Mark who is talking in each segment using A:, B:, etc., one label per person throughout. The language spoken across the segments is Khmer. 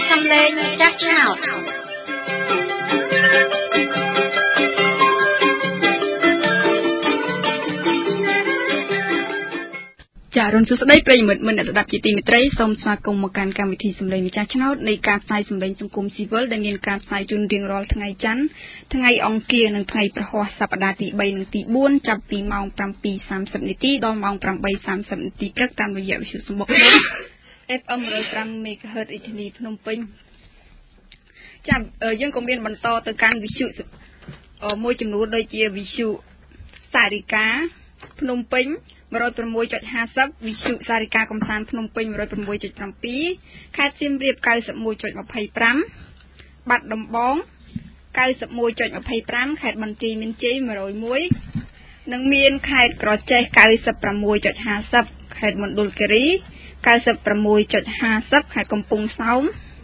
A: សំឡេងចាស់ឆ្នោតចារុនសួស្ដីប្រិយមិត្តអ្នកស្ដាប់ជាទីមេត្រីសូមស្វាគមន៍មកកាន់កម្មវិធីសម្លេងម្ចាស់ឆ្នោតនៃការផ្សាយសម្លេងសង្គមស៊ីវិលដែលមានការផ្សាយជូនរៀងរាល់ថ្ងៃច័ន្ទថ្ងៃអង្គារនិងថ្ងៃប្រហ័សសប្តាហ៍ទី3និងទី4ចាប់ពីម៉ោង 7:30 នាទីដល់ម៉ោង 8:30 នាទីព្រឹកតាមរយៈវិទ្យុសំបុក FM 105 MHz រាជធានីភ្នំពេញចាយើងក៏មានបន្តទៅកាន់វិទ្យុមួយចំនួនដូចជាវិទ្យុសារិកាភ្នំពេញ 106.50 វិទ្យុសារិកាកំសាន្តភ្នំពេញ 106.7 ខេត្តសៀមរាប 91.25 បាត់ដំបង 91.25 ខេត្តបន្ទាយមានជ័យ 101 និងមានខេត្តក្រចេះ 96.50 ខេត្តមណ្ឌលគិរី 96.50 ខេត្តកំពង់សោម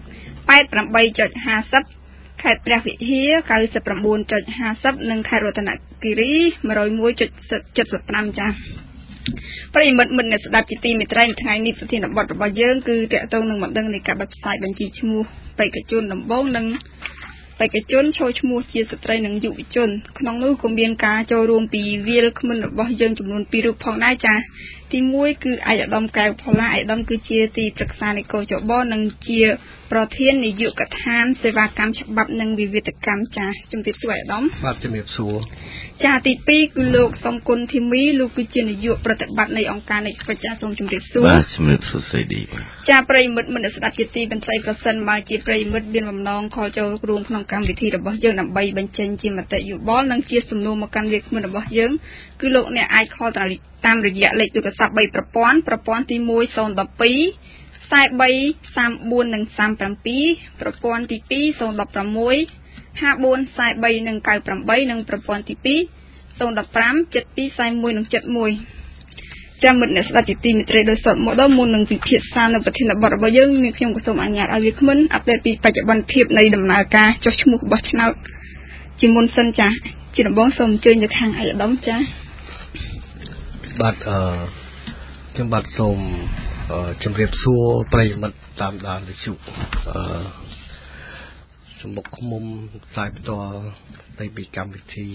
A: 88.50 ខេត្តព្រះវិហារ 99.50 និងខេត្តរតនគិរី 101.75 ចា៎ប្រិយមិត្តអ្នកស្ដាប់ជាទីមេត្រីនៅថ្ងៃនេះប្រធានបទរបស់យើងគឺតាក់ទងនឹងបណ្ដឹងនៃការបិទផ្សាយបញ្ជីឈ្មោះបេក្ខជនដំបូងនិងបេក្ខជនចូលឈ្មោះជាស្ត្រីនិងយុវជនក្នុងនោះក៏មានការចូលរួមពីវាលក្មិនរបស់យើងចំនួន2រូបផងដែរចា៎ទី1គឺឯកឧត្តមកែវផល្លាឯកឧត្តមគឺជាទីប្រឹក្សានៃកោចបនិងជាប្រធាននាយកដ្ឋានសេវាកម្មច្បាប់និងវិវាទកម្មចា៎ជំរាបសួរឯកឧត្តម
B: បាទជំរាបសួរ
A: ចាទី2គឺលោកសំគុណធីមីលោកគឺជានាយកប្រតិបត្តិនៃអង្គការ Netflix ចាសូមជំរាបសួរ
B: បាទជំរាបសួរស្ដី
A: ចាប្រិយមិត្តអ្នកស្ដាប់ជាទីបន្តិចប្រសិនបើជាប្រិយមិត្តមានបំណងខលចូលរួមក្នុងកម្មវិធីរបស់យើងដើម្បីបញ្ចេញជាមតិយោបល់និងជាសំណួរមកកាន់វាគ្មិនរបស់យើងគឺលោកអ្នកអាចខលតាមរយៈលេខទូរស័ព្ទ3ប្រព័ន្ធទី1 012 43 34និង37ប្រព័ន្ធទី2 016 54 43និង98និងប្រព័ន្ធទី2 015 72 41និង71ចាំមិត្តអ្នកស្ដាប់ជាទីមេត្រីដោយសពមកដល់មុននឹងពិភាក្សានៅប្រធានបទរបស់យើងមានខ្ញុំក៏សូមអនុញ្ញាតឲ្យវាគ្មិនអាប់ដេតពីបច្ចុប្បន្នភាពនៃដំណើរការចុះឈ្មោះបោះឆ្នោតជាមុនសិនចាស់ជាដំបូងសូមអញ្ជើញទៅខាងឯកឧត្តមចាស់
B: បាទខ្ញុំបាទសូមជម្រាបសួរប្រិយមិត្តតាមដានវិទ្យុសំបុកឃុំផ្សាយផ្ទាល់ទៅពីកម្មវិធី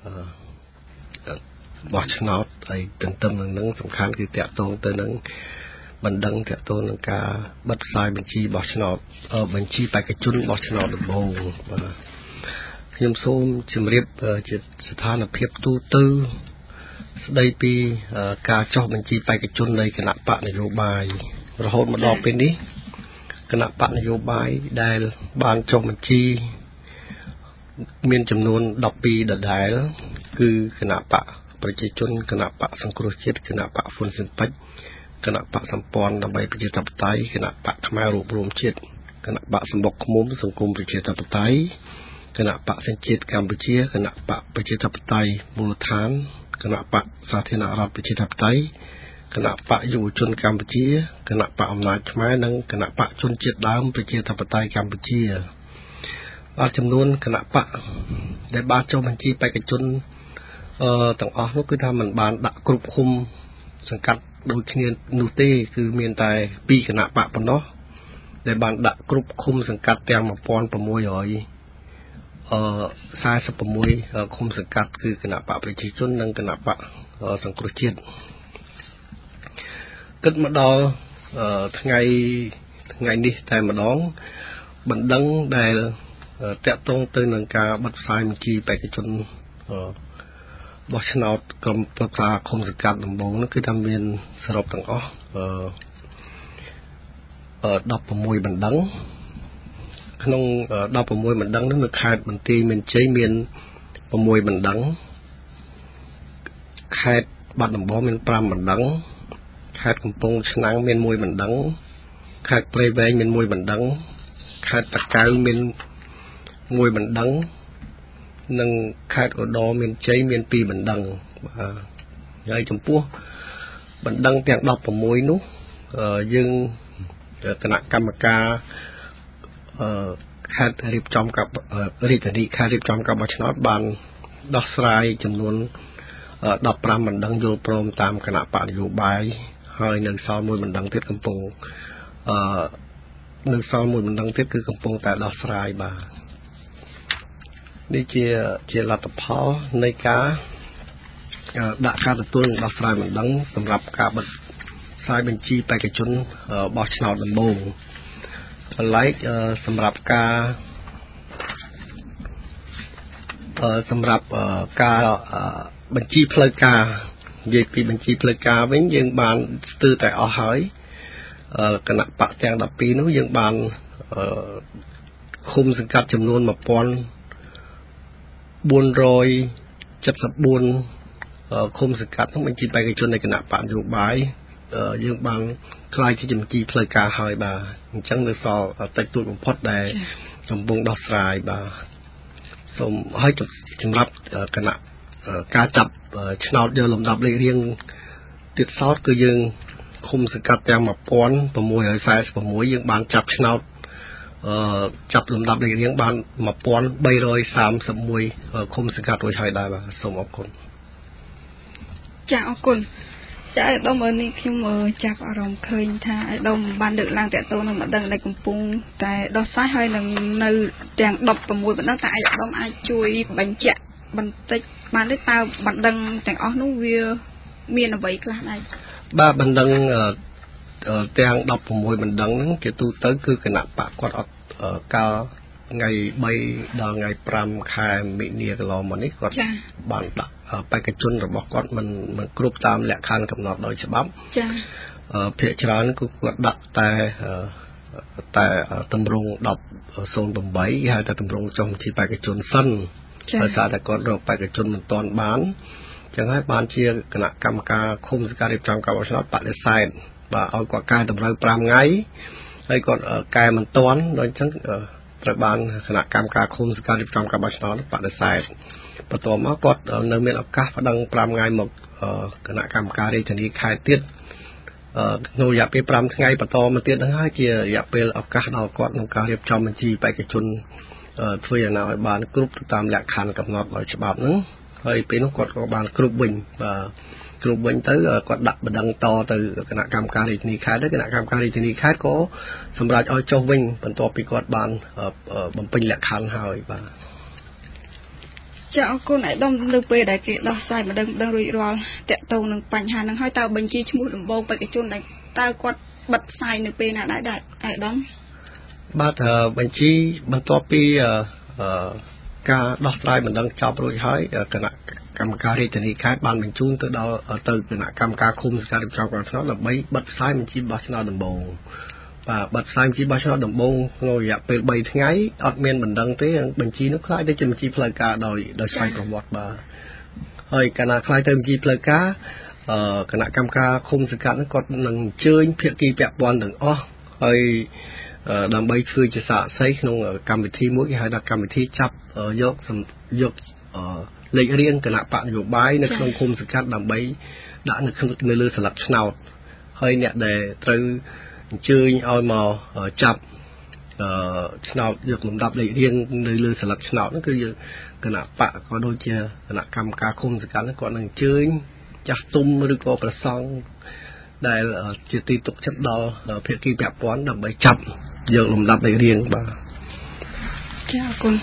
B: បោះឆ្នោតហើយទន្ទឹមនឹងសំខាន់គឺតាក់ទងទៅនឹងបណ្ដឹងតាក់ទងនឹងការបិទផ្សាយបញ្ជីបោះឆ្នោតបញ្ជីបេក្ខជនបោះឆ្នោតដំបូងបាទខ្ញុំសូមជម្រាបជាស្ថានភាពទូទៅស្ដីពីការចុះបញ្ជីបេក្ខជននៃគណៈបកនយោបាយរហូតមកដល់ពេលនេះគណៈបកនយោបាយដែលបានចុះបញ្ជីមានចំនួន12ដដែលគឺគណៈបកប្រជាជនគណៈបកសង្គ្រោះជាតិគណៈបកហ៊ុនស៊ិនប៉ិចគណៈបកសម្ព័ន្ធដើម្បីប្រជាធិបតេយ្យគណៈបកខ្មែររួបរวมជាតិគណៈបកសម្បុកឃុំសង្គមប្រជាធិបតេយ្យគណៈបកសញ្ជាតិកម្ពុជាគណៈបកប្រជាធិបតេយ្យមូលដ្ឋានគណៈបកសាធារណរដ្ឋប្រជាធិបតេយ្យគណៈបកយុវជនកម្ពុជាគណៈបកអំណាចខ្មែរនិងគណៈបកជនជាតិដើមប្រជាធិបតេយ្យកម្ពុជាបាទចំនួនគណៈបកដែលបានចុះបញ្ជីបេក្ខជនទាំងអស់នោះគឺថាมันបានដាក់គ្រប់ឃុំសង្កាត់ដូចគ្នានោះទេគឺមានតែ2គណៈបកប៉ុណ្ណោះដែលបានដាក់គ្រប់ឃុំសង្កាត់ទាំង1646ឃុំសង្កាត់គឺគណៈបកប្រជាជននិងគណៈបកសង្គ្រោះជាតិគិតមកដល់ថ្ងៃនេះតែម្ដងបណ្ដឹងដែលតាក់ទងទៅនឹងការបិទផ្សាយបញ្ជីបេក្ខជនបោះឆ្នោតក្រុមប្រឹក្សាឃុំសង្កាត់ដំបូងនោះគឺថាមានសរុបទាំងអស់16បណ្ដឹងក្នុង16បណ្ដឹងនោះនៅខេត្តបន្ទាយមានជ័យមាន6បណ្ដឹងខេត្តបាត់ដំបងមាន5បណ្ដឹងខេត្តកំពង់ឆ្នាំងមាន1បណ្ដឹងខេត្តព្រៃវែងមាន1បណ្ដឹងខេត្តតាកែវមាន1បណ្ដឹងនិងខេត្តឧត្តរមានជ័យមាន2បណ្ដឹងបាទហើយចំពោះបណ្ដឹងទាំង16នោះយើងគណៈកម្មការខេត្តរៀបចំกับរាជធានីខេត្តរៀបចំការបោះឆ្នោតបានដោះស្រាយចំនួន15បណ្ដឹងយល់ព្រមតាមគណៈបកនយោបាយហើយនៅសល់មួយបណ្ដឹងទៀតកំពុងនៅសល់មួយបណ្ដឹងទៀតគឺកំពុងតែដោះស្រាយបាទនេះជាលទ្ធផលនៃការដាក់ការទទួលនិងដោះស្រាយបណ្ដឹងសម្រាប់ការបិទផ្សាយបញ្ជីបេក្ខជនបោះឆ្នោតដំបូងឡែកសម្រាប់ការបញ្ជីផ្លូវការនិយាយពីបញ្ជីផ្លូវការវិញយើងបានស្ទើរតែអស់ហើយគណៈបកទាំង12នោះយើងបានឃុំសង្កាត់ចំនួន1474ឃុំសង្កាត់នោះបញ្ជីបេក្ខជននៃគណៈបកនយោបាយយើងបានខ្លាយជាបញ្ជីផ្លូវការហើយបាទអញ្ចឹងនៅសល់តិចតួចបំផុតដែលកំពុងដោះស្រាយបាទសូមឲ្យសម្រាប់គណៈការចាប់ឆ្នោតយកលំដាប់លេខរៀងទៀតសោតគឺយើងឃុំសង្កាត់ទាំង1646យើងបានចាប់ឆ្នោតចាប់លំដាប់លេខរៀងបាន1331ឃុំសង្កាត់រួចហើយដែរបាទសូមអរគុណ
A: ចាអរគុណចាឧត្តមនេះខ្ញុំចាប់អារម្មណ៍ឃើញថាឧត្តមបានលើកឡើងតទៅនឹងបណ្ដឹងដែលកំពុងតែដោះស្រាយហើយនឹងនៅទាំង16បណ្ដឹងតែឧត្តមអាចជួយបញ្ជាក់បន្តិចបានទេតើបណ្ដឹងទាំងអស់នោះវាមានអ្វីខ្លះដែរ
B: បាទបណ្ដឹងទាំង16បណ្ដឹងហ្នឹងជាទូទៅគឺគណៈបកគាត់អត់កាលថ្ងៃ3ដល់ថ្ងៃ5ខែមិនិនាកន្លងមកនេះគាត់បានដាក់បេក្ខជនរបស់គាត់មិនគ្រប់តាមលក្ខខណ្ឌកំណត់ដោយច្បាប់
A: ចា
B: ភាគច្រើនគឺគាត់ដាក់តែតម្រង់1008ហៅថាតម្រង់ចុះបញ្ជីបេក្ខជនសិនដោយសារតែគាត់រកបេក្ខជនមិនទាន់បានចឹងហើយបានជាគណៈកម្មការឃុំសង្កាត់រៀបចំការបោះឆ្នោតបដិសេធបាទឲ្យគាត់កែតម្រូវ5ថ្ងៃហើយគាត់កែមិនទាន់ដូចអញ្ចឹងត្រូវបានគណៈកម្មការឃុំសង្កាត់រៀបចំការបោះឆ្នោតបដិសេធបន្ទាប់មកគាត់នៅមានឱកាសប្តឹង5ថ្ងៃមកគណៈកម្មការរាជធានីខេត្តទៀតក្នុងរយៈពេល5ថ្ងៃបន្តមកទៀតហ្នឹងហើយជារយៈពេលឱកាសដល់គាត់ក្នុងការរៀបចំបញ្ជីបេក្ខជនធ្វើយ៉ាងណាឲ្យបានគ្រប់ទៅតាមលក្ខខណ្ឌកំណត់ដោយច្បាប់ហ្នឹងហើយពេលនោះគាត់ក៏បានគ្រប់វិញបាទគ្រប់វិញទៅគាត់ដាក់បណ្ដឹងតទៅគណៈកម្មការរាជធានីខេត្តទៅគណៈកម្មការរាជធានីខេត្តក៏សម្រាប់ឲ្យចុះវិញបន្ទាប់ពីគាត់បានបំពេញលក្ខខណ្ឌហើយបាទ
A: ចាអរគុណឯកឧត្តមនៅពេលដែលគេដោះស្រាយបណ្ដឹងរួចរាល់តាក់ទងនឹងបញ្ហាហ្នឹងហើយតើបញ្ជីឈ្មោះដំបូងបេក្ខជនដែលតើគាត់បិទផ្សាយនៅពេលណាដែរឯកឧត្តម
B: បាទបញ្ជីបន្ទាប់ពីការដោះស្រាយបណ្ដឹងចប់រួចហើយគណៈកម្មការរាជធានីខេត្តបានបញ្ជូនទៅដល់ទៅគណៈកម្មការឃុំសង្កាត់រៀបចំការបោះឆ្នោតដើម្បីបិទផ្សាយបញ្ជីបោះឆ្នោតដំបូងបាទបិទផ្សាយបញ្ជីបោះឆ្នោតដំបូងក្នុងរយៈពេល3ថ្ងៃអត់មានបណ្ដឹងទេបញ្ជីនោះខ្លាយទៅជាបញ្ជីផ្លូវការដោយស្វ័យប្រវត្តិបាទហើយកាលណាខ្លាយទៅបញ្ជីផ្លូវការគណៈកម្មការឃុំសង្កាត់នោះគាត់នឹងអញ្ជើញភាគីពាក់ព័ន្ធទាំងអស់ហើយដើម្បីធ្វើជាសាក្សីក្នុងកម្មវិធីមួយគេហៅថាកម្មវិធីចាប់យកលេខរៀងគណៈបកនយោបាយនៅក្នុងឃុំសង្កាត់ដើម្បីដាក់នៅលើស្លឹកឆ្នោតហើយអ្នកដែលត្រូវអញ្ជើញឲ្យមកចាប់ឆ្នោតយកលំដាប់លេខរៀងនៅលើស្លឹកឆ្នោតហ្នឹងគឺគណៈបកក៏ដូចជាគណៈកម្មការឃុំសង្កាត់ហ្នឹងគាត់នឹងអញ្ជើញចាស់ទុំឬក៏ប្រសង់ដែលជាទីទុកចិត្តដល់ភាគីពាក់ព័ន្ធដើម្បីចាប់យកលំដាប់លេខរៀងបាទ
A: ចាអរគុណ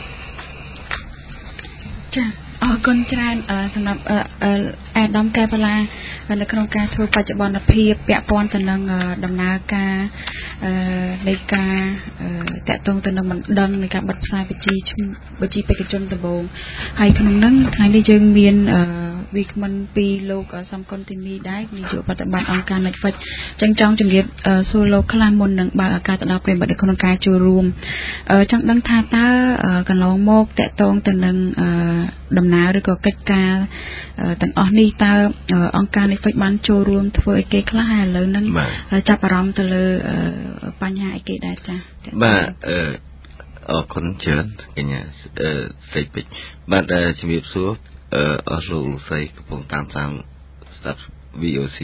A: ចាអរគុណច្រើនសម្រាប់អាដាមកែបឡានៅក្នុងការធ្វើបច្ចុប្បន្នភាពពាក់ព័ន្ធទៅនឹងដំណើរការនៃការតាក់ទងទៅនឹងបណ្ដឹងនៃការបិទផ្សាយបញ្ជីបេក្ខជនដំបូងហើយក្នុងនោះថ្ងៃនេះយើងមានវាគ្មិនពីលោកសំគុណទីមីដែរនាយកបប្រតិបត្តិអង្គការ Netflix ចឹងចង់ជម្រាបសួរលោកខ្លះមុននឹងបើកឱកាសទៅដល់ប្រិយមិត្តនៅក្នុងការចូលរួមចង់ដឹងថាតើកន្លងមកតាក់ទងទៅនឹងដំណើរឬក៏កិច្ចការទាំងអស់នេះតើអង្គការ Netflix បានចូលរួមធ្វើអីគេខ្លះហើយឥឡូវហ្នឹងចាប់អារម្មណ៍ទៅលើបញ្ហាអីគេដែរចា៎
C: បាទអរគុណច្រើនកញ្ញាសេចពេជ្របាទជំរាបសួរអស់លោកលោកស្រីកំពុងតាមស្ដាប់ VOC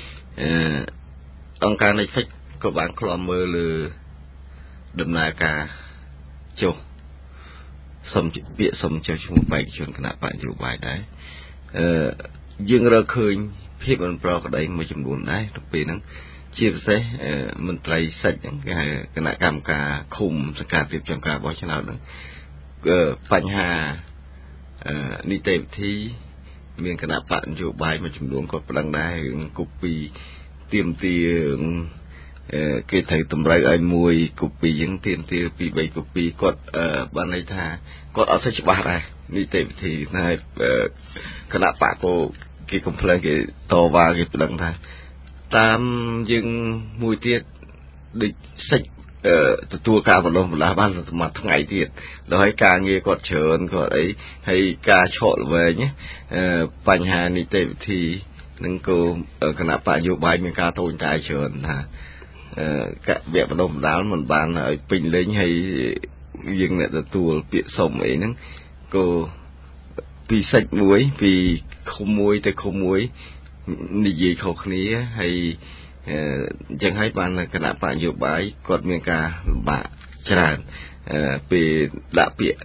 C: អង្គការ Netflix ក៏បានឃ្លាំមើលលើដំណើរការចុះសុំចុះឈ្មោះបេក្ខជនគណៈបកនយោបាយដែរយើងរកឃើញភាពមិនប្រក្រតីមួយចំនួនដែរទៅពេលហ្នឹងជាពិសេសមន្ត្រីសិទ្ធិហ្នឹងគេហៅគណៈកម្មការឃុំសង្កាត់រៀបចំការបោះឆ្នោតហ្នឹងបញ្ហានីតិវិធីមានគណៈបកនយោបាយមួយចំនួនគាត់ប្តឹងដែររឿងគូពីទៀមទាគេត្រូវតម្រូវឲ្យមួយគូពីហ្នឹងទៀមទា2 3គូពីគាត់បានន័យថាគាត់អត់សូវច្បាស់ដែរនីតិវិធីហើយគណៈបកក៏គេកំភ្លើងគេតវ៉ាគេប្តឹងថាតាមយើងមួយទៀតដូចសិច្ចទទួលការបណ្ដុះបណ្ដាលបានសម្រាប់ថ្ងៃទៀតដល់ហើយការងារគាត់ច្រើនគាត់អីហើយការឆក់ល្វែងបញ្ហានីតិវិធីនឹងក៏គណៈបកនយោបាយមានការតូចតាចច្រើនថាវគ្គបណ្ដុះបណ្ដាលមិនបានឲ្យពេញលេញហើយយើងអ្នកទទួលពាក្យសុំអីហ្នឹងក៏ពីសិច្ចមួយពីឃុំមួយទៅឃុំមួយនិយាយខុសគ្នាហើយអញ្ចឹងហើយបានគណៈបកនយោបាយគាត់មានការលំបាកច្រើនពេលដាក់ពាក្យ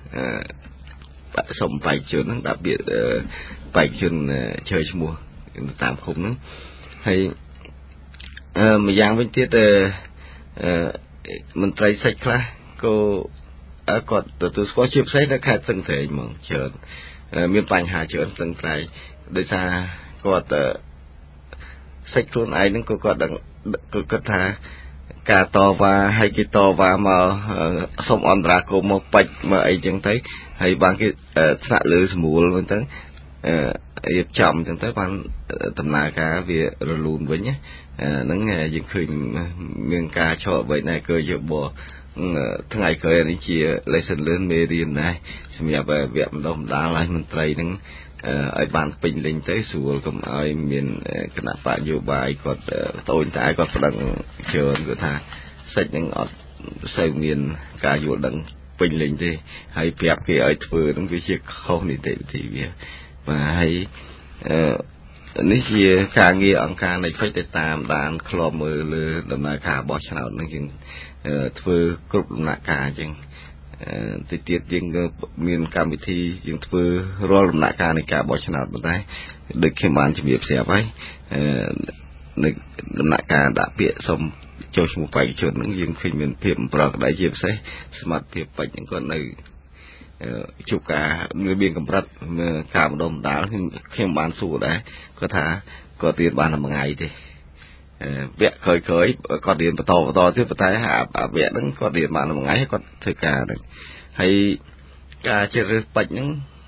C: សុំបេក្ខជនហ្នឹងដាក់ពាក្យបេក្ខជនជើឈ្មោះតាមឃុំហ្នឹងហើយម្យ៉ាងវិញទៀតមន្ត្រីសិទ្ធិខ្លះក៏គាត់ទទួលស្គាល់ជាពិសេសនៅខេត្តស្ទឹងត្រែងហ្មងច្រើនមានបញ្ហាច្រើនស្ទឹងត្រែងដោយសារគាត់សិទ្ធិខ្លួនឯងហ្នឹងក៏គាត់ដឹងគាត់ថាការតវ៉ាឲ្យគេតវ៉ាមកសុំអន្តរាគមន៍មកបាច់មកអីចឹងទៅហើយបានគេថ្នាក់លើស្រួលហ្នឹងទៅរៀបចំចឹងទៅបានដំណើរការវារលូនវិញហ្នឹងយើងឃើញមានការឆក់វិញដែរគឺយកបថ្ងៃក្រោយនេះជា lesson learn មេរៀនដែរសម្រាប់វគ្គបណ្ដុះបណ្ដាលឲ្យមន្ត្រីហ្នឹងឲ្យបានពេញលេញទៅស្រួលកុំឲ្យមានគណៈបកនយោបាយគាត់តូចតាចគាត់ប្តឹងច្រើនគាត់ថាសិទ្ធិហ្នឹងអត់សូវមានការយល់ដឹងពេញលេញទេហើយប្រាប់គេឲ្យធ្វើហ្នឹងវាជាខុសនីតិវិធីវាបាទហើយនេះជាការងារអង្គការនៃផ្ទៃទៅតាមដានឃ្លាំមើលលើដំណើរការបោះឆ្នោតហ្នឹងយើងធ្វើគ្រប់ដំណាក់កាលអញ្ចឹងទីទៀតយើងមានកម្មវិធីយើងធ្វើរាល់ដំណាក់កាលនៃការបោះឆ្នោតប៉ុន្តែដូចខ្ញុំបានជំរាបស្រាប់ហើយនៅដំណាក់កាលដាក់ពាក្យសុំចូលឈ្មោះបេក្ខជនហ្នឹងយើងឃើញមានភាពប្រក្រតីជាពិសេសសមត្ថភាពពេជ្រហ្នឹងគាត់នៅជួបការមានកម្រិតការបណ្ដុះបណ្ដាលខ្ញុំបានសួរដែរគាត់ថាគាត់រៀនបានតែមួយថ្ងៃទេវគ្គក្រោយៗគាត់រៀនបន្តទៀតប៉ុន្តែវគ្គហ្នឹងគាត់រៀនបានមួយថ្ងៃគាត់ធ្វើការហ្នឹងហើយការជ្រើសរើសពេជ្រហ្នឹង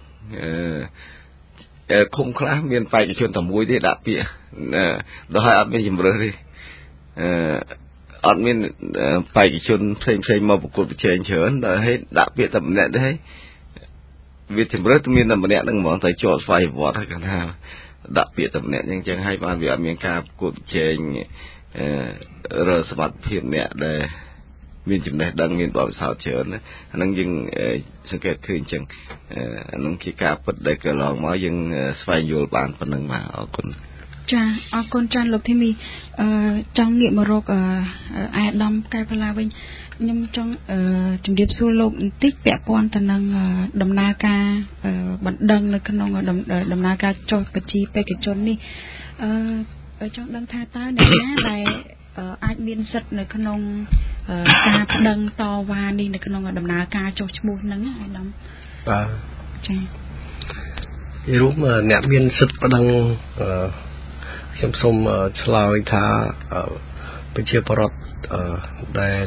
C: ឃុំខ្លះមានបេក្ខជនតែមួយទេដាក់ពាក្យដល់ហើយអត់មានជំរើសទេអត់មានបេក្ខជនផ្សេងមកប្រកួតប្រជែងច្រើនដល់ហើយដាក់ពាក្យតែម្នាក់ទេវាជំរើសមានតែម្នាក់ហ្នឹងហ្មងតែជាប់ស្វ័យប្រវត្តិហើយគាត់ថាដាក់ពាក្យតែម្នាក់អញ្ចឹងហើយបានវាអត់មានការប្រកួតប្រជែងរើសមត្ថភាពអ្នកដែលមានចំណេះដឹងមានបទពិសោធន៍ច្រើនណាអាហ្នឹងយើងសង្កេតឃើញអញ្ចឹងអាហ្នឹងជាការពិតដែលកន្លងមកយើងស្វែងយល់បានប៉ុណ្្នឹងបាទអរគុណ
A: ចាអរគុណចាលោកធីមីចង់ងាកមករកអាដាមកែវឡាវិញខ្ញុំចង់ជម្រាបសួរលោកបន្តិចពាក់ព័ន្ធទៅនឹងដំណើរការបណ្ដឹងនៅក្នុងដំណើរការចុះបញ្ជីបេក្ខជននេះចង់ដឹងថាតើអ្នកណាដែលអាចមានសិទ្ធិនៅក្នុងការប្តឹងតវ៉ានេះនៅក្នុងដំណើរការចុះឈ្មោះហ្នឹងអាដាម
B: បាទ
A: ចា
B: ពីរួមអ្នកមានសិទ្ធិប្តឹងខ្ញុំសូមឆ្លើយថាប្រជាពលរដ្ឋដែល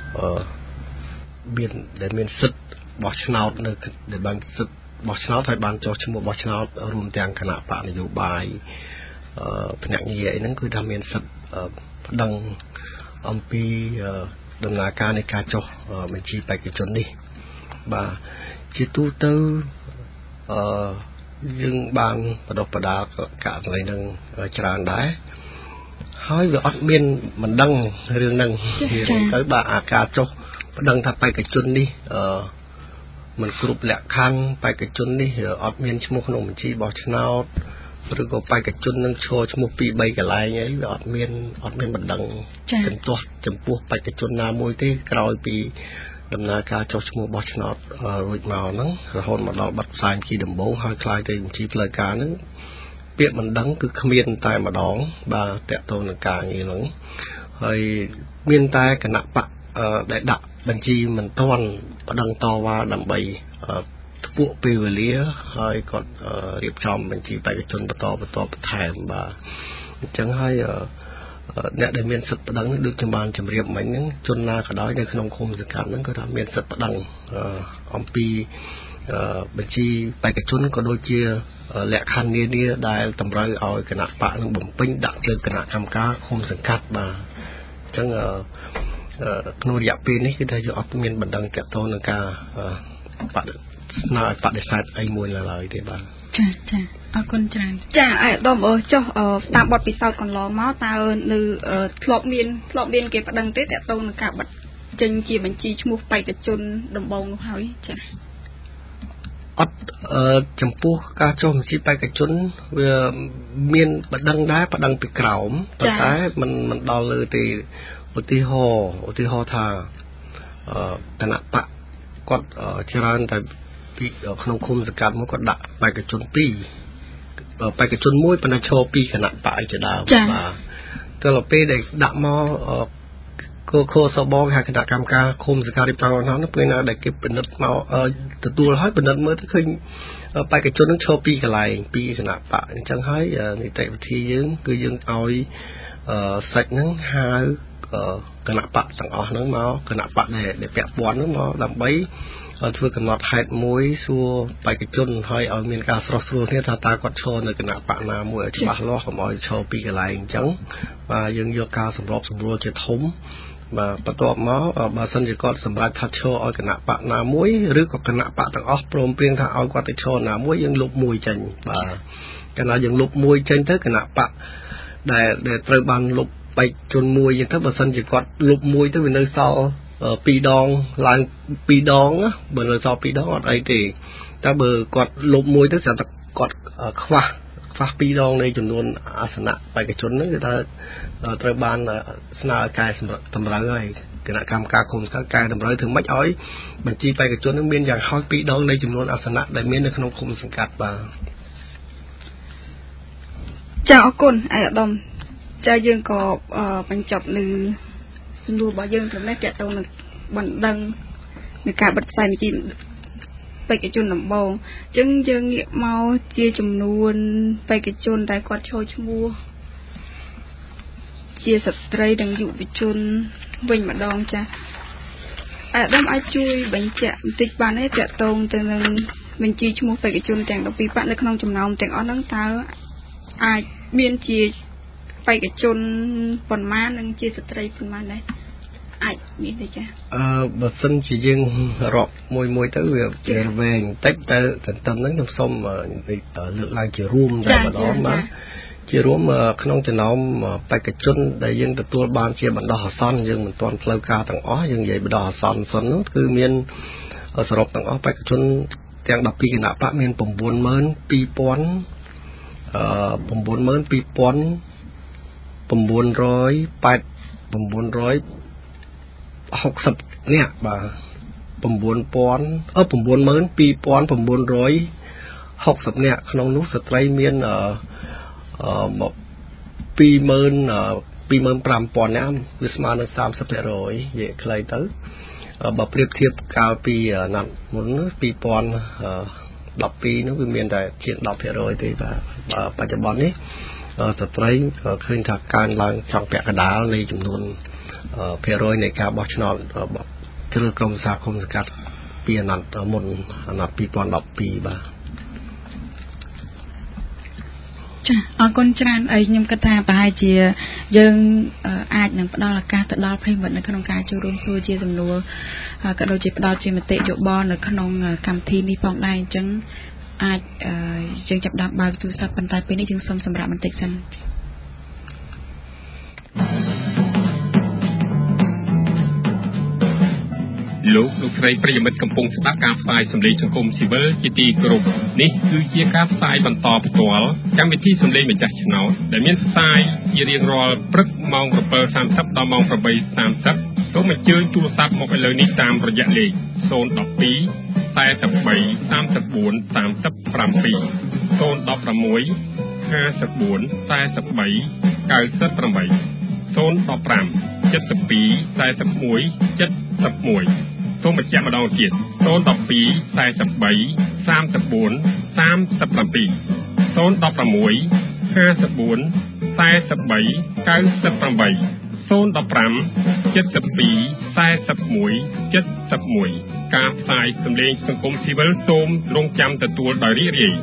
B: មានសិទ្ធិបោះឆ្នោតនៅដែលបានសិទ្ធិបោះឆ្នោតហើយបានចុះឈ្មោះបោះឆ្នោតរួមទាំងគណៈបកនយោបាយភ្នាក់ងារអីហ្នឹងគឺថាមានសិទ្ធិប្តឹងអំពីដំណើរការនៃការចុះបញ្ជីបេក្ខជននេះបាទជាទូទៅយើងបានបដិបដាករណីនឹងច្រើនដែរហើយវាអត់មានមិនដឹងរឿងហ្នឹងទៅបាទអាការចុះប្តឹងថាបេក្ខជននេះមិនគ្រប់លក្ខខណ្ឌបេក្ខជននេះអត់មានឈ្មោះក្នុងបញ្ជីបោះឆ្នោតឬក៏បេក្ខជននឹងឈរឈ្មោះ 2-3 កន្លែងអីវាអត់មានបណ្ដឹងចំពោះបេក្ខជនណាមួយទេក្រោយពីដំណើរការចុះឈ្មោះបោះឆ្នោតរួចមកហ្នឹងរហូតមកដល់ប័ណ្ណផ្សាយបញ្ជីដំបូងហើយខ្លាយទៅបញ្ជីផ្លូវការហ្នឹងពាក្យមិនដឹងគឺគ្មានតែម្ដងបាទតកតងនឹងការងារហ្នឹងហើយមានតែគណៈបកដែលដាក់បញ្ជីមិនទាន់ប្តឹងតវ៉ាដើម្បីធ្ពួកពេលវេលាហើយគាត់រៀបចំបញ្ជីបេក្ខជនបន្តបន្ថែមបាទអញ្ចឹងហើយអ្នកដែលមានសិទ្ធិប្តឹងដូចជាបានជម្រាបមិញហ្នឹងជនណាក៏ដោយនៅក្នុងឃុំសង្កាត់ហ្នឹងក៏ថាមានសិទ្ធិប្តឹងអំពីបញ្ជីបេក្ខជនក៏ដូចជាលក្ខខណ្ឌនានាដែលតម្រូវឲ្យគណៈបកនឹងបំពេញដាក់លើគណៈកម្មការឃុំសង្កាត់បាទអញ្ចឹងក្នុងរយៈពេលនេះគឺថាយើងអត់មានបណ្ដឹងតាក់ទងនឹងការបដិស្នើឲ្យបដិសេធអីមួយឡើយទេបាទ
A: ចាអរគុណច្រើនចាអាយដាមចុះតាមបទពិសោធន៍កន្លងមកតើនៅធ្លាប់មានគេប្តឹងទេតាក់ទងនឹងការបិទចេញជាបញ្ជីឈ្មោះបេក្ខជនដំបូងនោះហើយចា
B: អត់ចំពោះការចុះបញ្ជីបេក្ខជនវាមានបណ្ដឹងដែរបណ្ដឹងពីក្រោមប៉ុន្តែมันដល់លើទេឧទាហរណ៍ថាគណៈបកគាត់ច្រើនតែពីក្នុងឃុំសង្កាត់មកគាត់ដាក់បេក្ខជន2បេក្ខជន1ប៉ុន្តែឈរ2គណៈបកឯជាដើមបាទទៅដល់ពេលដែលដាក់មកខសបហៅគណៈកម្មការឃុំសង្កាត់រៀបចំហ្នឹងពេលណាដែលគេពិនិត្យមកទទួលឲ្យពិនិត្យមើលទៅឃើញបេក្ខជននឹងឈរ2កន្លែង2គណៈបកអញ្ចឹងហើយនីតិវិធីយើងគឺយើងឲ្យសាច់ហ្នឹងហៅគណៈបកទាំងអស់ហ្នឹងមកគណៈបកដែលពាក់ព័ន្ធហ្នឹងមកដើម្បីធ្វើកំណត់ហេតុមួយសួរបេក្ខជនហើយឲ្យមានការស្រោះស្រួលគ្នាថាតើគាត់ឈរនៅគណៈបកណាមួយឲ្យច្បាស់លាស់កុំឲ្យឈរ2កន្លែងអញ្ចឹងបាទយើងយកការសម្របសម្រួលជាធំបាទបន្ទាប់មកបើសិនជាគាត់សម្រេចថាឈរឲ្យគណៈបកណាមួយឬក៏គណៈបកទាំងអស់ព្រមព្រៀងថាឲ្យគាត់ទៅឈរណាមួយយើងលុបមួយចេញបាទកាលណាយើងលុបមួយចេញទៅគណៈបកដែលត្រូវបានលុបបេក្ខជនមួយអញ្ចឹងទៅបើសិនជាគាត់លុបមួយទៅវានៅសល់2ដងឡើង2ដងបើនៅសល់2ដងអត់អីទេតែបើគាត់លុបមួយទៅស្រាប់តែគាត់ខ្វះ2ដងនៃចំនួនអាសនៈបេក្ខជនហ្នឹងគឺថាត្រូវបានស្នើកែតម្រូវហើយគណៈកម្មការឃុំសង្កាត់កែតម្រូវធ្វើម៉េចឲ្យបញ្ជីបេក្ខជននឹងមានយ៉ាងហោច2ដងនៃចំនួនអាសនៈដែលមាននៅក្នុងឃុំសង្កាត់បាទ
A: ចាអរគុណអាយដាមចាយើងក៏បញ្ចប់នៅសំណួររបស់យើងត្រឹមនេះតាក់ទងនឹងបណ្ដឹងនៃការបិទផ្សាយបញ្ជីបេក្ខជនដំបូងអញ្ចឹងយើងងាកមកជាចំនួនបេក្ខជនដែលគាត់ចូលឈ្មោះជាស្ត្រីនិងយុវជនវិញម្ដងចាអាដាមអាចជួយបញ្ជាក់បន្តិចបានទេតាក់ទងទៅនឹងបញ្ជីឈ្មោះបេក្ខជនទាំង12បកនៅក្នុងចំណោមទាំងអស់ហ្នឹងតើអាចមានជាបេក្ខជនប៉ុន្មាននិងជាស្ត្រីប៉ុន្មានដែរអាចមានទេចា
B: បើសិនជាយើងរាប់មួយទៅវាវែងបន្តិចតែទន្ទឹមហ្នឹងខ្ញុំសូមលើកឡើងជារួមតែម្ដងបាទជារួមក្នុងចំណោមបេក្ខជនដែលយើងទទួលបានជាបណ្ដោះអាសន្នយើងមិនទាន់ផ្លូវការទាំងអស់យើងនិយាយបណ្ដោះអាសន្នសិននោះគឺមានសរុបទាំងអស់បេក្ខជនទាំង12គណៈបកមាន92960នាក់បាទ92960នាក់ក្នុងនោះស្ត្រីមាន25000នាក់វាស្មើនឹង 30% និយាយខ្លីទៅបើប្រៀបធៀបកាលពីណាត់មុន2012នោះវាមានតែជាង 10% ទេបាទបច្ចុប្បន្ននេះស្ត្រីឃើញថាកើនឡើងចង់ពាក់កណ្ដាលនៃចំនួនភាគរយនៃការបោះឆ្នោតជ្រើសក្រុមសាឃុំសង្កាត់ពីអាណត្តិមុនអាណត្តិ2012បាទ
A: ចាអរគុណច្រើនអីខ្ញុំគិតថាប្រហែលជាយើងអាចនឹងផ្ដល់ឱកាសទៅដល់ប្រិយមិត្តនៅក្នុងការចូលរួមសួរជាសំណួរក៏ដូចជាផ្ដល់ជាមតិយោបល់នៅក្នុងកម្មវិធីនេះផងដែរអញ្ចឹងអាចយើងចាប់ដើមបើកទូរស័ព្ទប៉ុន្តែពេលនេះយើងសូមសម្រាប់បន្តិចសិន
D: លោកស្រីប្រិយមិត្តកំពុងស្ដាប់ការផ្សាយសម្លេងសង្គមស៊ីវិលជាទីគោរពនេះគឺជាការផ្សាយបន្តផ្ទាល់កម្មវិធីសម្លេងម្ចាស់ឆ្នោតដែលមានផ្សាយជារៀងរាល់ព្រឹកម៉ោង 7:30 ដល់ម៉ោង 8:30 សូមអញ្ជើញទូរស័ព្ទមកឥឡូវនេះតាមរយៈលេខ012 43 34 37 016 សូមបញ្ជាក់ម្ដងទៀត012 43 34 37 016 54 43 98 015 72 41 71ការផ្សាយសម្លេងសង្គមស៊ីវិលសូមរងចាំទទួលដោយរីករាយ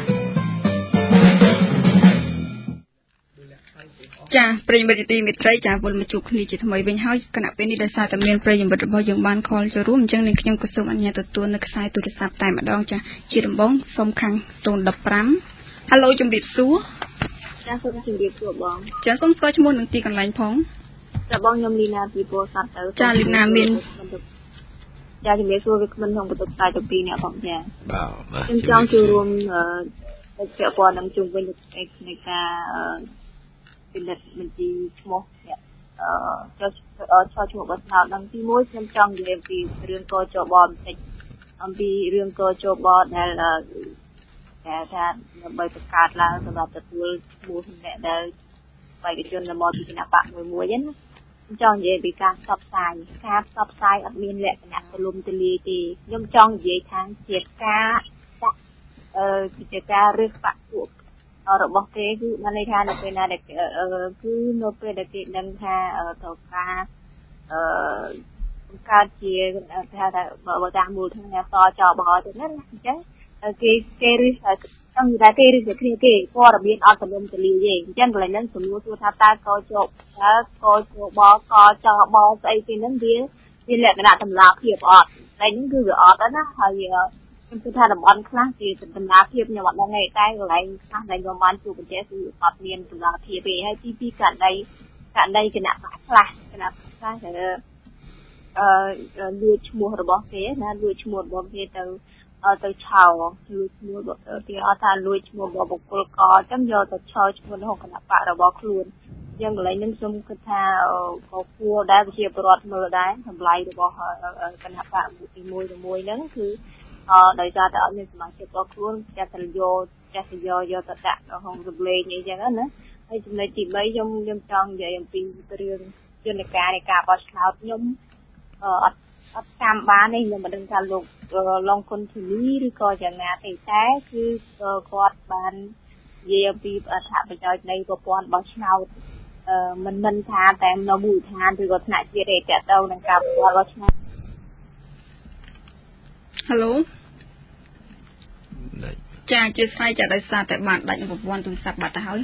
A: ចាប្រិយមិត្តទីមេត្រីចាវិលមកជួបគ្នាជាថ្មីវិញហើយគណៈពេលនេះដោយសារតែមានប្រិយមិត្តរបស់យើងបានខលចូលរួមអញ្ចឹងនឹងខ្ញុំក៏សូមអនុញ្ញាតទទួលនៅខ្សែទូរស័ព្ទតែម្ដងចាជាដំបងសូមខាង015 Halo ជំរាបសួរ
E: ចាសូមជម្រាបសួរបង
A: ចាសូមស្គាល់ឈ្មោះនិងទីកន្លែងផង
E: ចាបងខ្ញុំលីណាពីពោធិ៍សាត់ទៅ
A: ចាលីណាមាន
E: ចាជំរាបសួរវាគ្មិនក្នុងបន្ទប់ផ្សាយទៅ2នាក់ផងចា
C: បាទ
E: ខ្ញុំចង់ចូលរួមពាក់ព័ន្ធនឹងជុំវិញនៃការពិនិត្យបញ្ជីឈ្មោះអ្នកចុះឈ្មោះបោះឆ្នោតនឹងទី1ខ្ញុំចង់និយាយពីរឿងកចបបន្តិចអំពីរឿងកចបដែលថាដើម្បីបង្កើតឡើងសម្រាប់ទទួលឈ្មោះអ្នកដែលបេក្ខជនមកពីគណៈបកមួយណាខ្ញុំចង់និយាយពីការផ្សព្វផ្សាយអត់មានលក្ខណៈទូលំទូលាយទេខ្ញុំចង់និយាយថាជាការដាក់ជាការរើសបាក់ពួករបស់គេគឺបានន័យថានៅពេលណាដែលគឺនៅពេលដែលគេដឹងថាត្រូវការបង្កើតជាថាបើតាមមូលដ្ឋានអសចបទៅណាអញ្ចឹងគេឬចង់និយាយគេឬគ្នាគេព័ត៌មានអត់ទូលំទូលាយទេអញ្ចឹងកន្លែងហ្នឹងសំណួរសួរថាតើកចបស្អីគេហ្នឹងវាលក្ខណៈតម្លាភាពអត់តែហ្នឹងគឺវាអត់ណាហើយខ្ញុំគិតថាតំបន់ខ្លះជាតម្លាភាពខ្ញុំអត់ដឹងទេតែកន្លែងខ្លះដែលខ្ញុំបានជួបប្រទះគឺអត់មានតម្លាភាពទេហើយទី2ករណីគណៈបកខ្លះដែលលួចឈ្មោះរបស់គេណាលួចឈ្មោះរបស់គេទៅឆោលួចឈ្មោះគេអត់ថាលួចឈ្មោះរបស់បុគ្គលកអញ្ចឹងយកទៅឆោលឈ្មោះក្នុងគណៈបករបស់ខ្លួនយ៉ាងកន្លែងនេះខ្ញុំគិតថាក៏គួរដែរវិជាប្រវត្តិមើលដែរតម្លៃរបស់គណៈបកទី1ហ្នឹងគឺដោយសារតែអត់មានសមាជិករបស់ខ្លួនចាស់ទៅយកទៅដាក់ក្នុងរំលែកអីចឹងណាហើយចំណុចទី3ខ្ញុំចង់និយាយអំពីរឿងយន្តការនៃការបោះឆ្នោតខ្ញុំអត់តាមបានទេខ្ញុំមិនដឹងថាលោកឡុងគុណធីនីឬក៏យ៉ាងណាទេតែគឺគាត់បាននិយាយអំពីអត្ថប្រយោជន៍នៃប្រព័ន្ធបោះឆ្នោតមិនថាតែនៅមូលដ្ឋានឬក៏ថ្នាក់ជាតិទេតទៅនឹងការប្រព័ន្ធបោះឆ្នោត
A: Halo ចាជាស្អីចាដោយសារតែបានដាច់ប្រព័ន្ធទូរស័ព្ទបាត់ទៅហើយ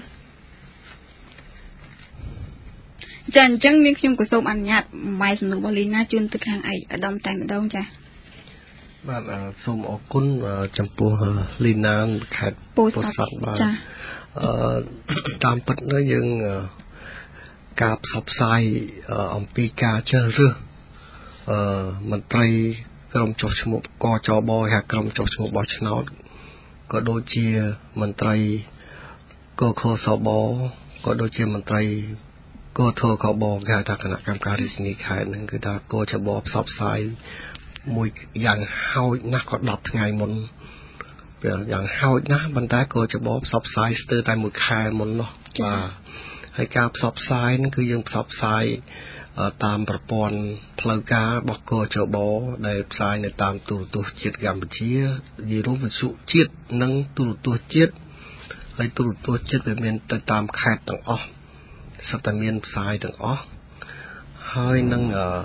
A: ចាអញ្ចឹងនាងខ្ញុំក៏សូមអនុញ្ញាតម៉ែសំណួររបស់លីណាជូនទៅខាងឯកឧត្តមតែម្ដងចា
B: បាទសូមអរគុណចំពោះលីណាខេត្តពោធិ៍សាត់បាទតាមពិតនោះយើងការផ្សព្វផ្សាយអំពីការជ្រើសរើសមន្ត្រីក្រុមចុះឈ្មោះកចបហៅក្រុមចុះឈ្មោះបោះឆ្នោតក៏ដូចជាមន្ត្រីកខសបក៏ដូចជាមន្ត្រីកធកបគេហៅថាគណៈកម្មការរាជធានីខេត្តហ្នឹងគឺថាកចបផ្សព្វផ្សាយមួយយ៉ាងហោចណាស់ក៏10ថ្ងៃមុនពេលយ៉ាងហោចណាស់ប៉ុន្តែកចបផ្សព្វផ្សាយស្ទើរតែមួយខែមុននោះបាទហើយការផ្សព្វផ្សាយហ្នឹងគឺយើងផ្សព្វផ្សាយតាមប្រព័ន្ធផ្លូវការរបស់កចបដែលផ្សាយនៅតាមទូរទស្សន៍ជាតិកម្ពុជានិយាយរួមវិទ្យុជាតិនិងទូរទស្សន៍ជាតិហើយទូរទស្សន៍ជាតិវាមានទៅតាមខេត្តទាំងអស់សុទ្ធតែមានផ្សាយទាំងអស់ហើយនឹង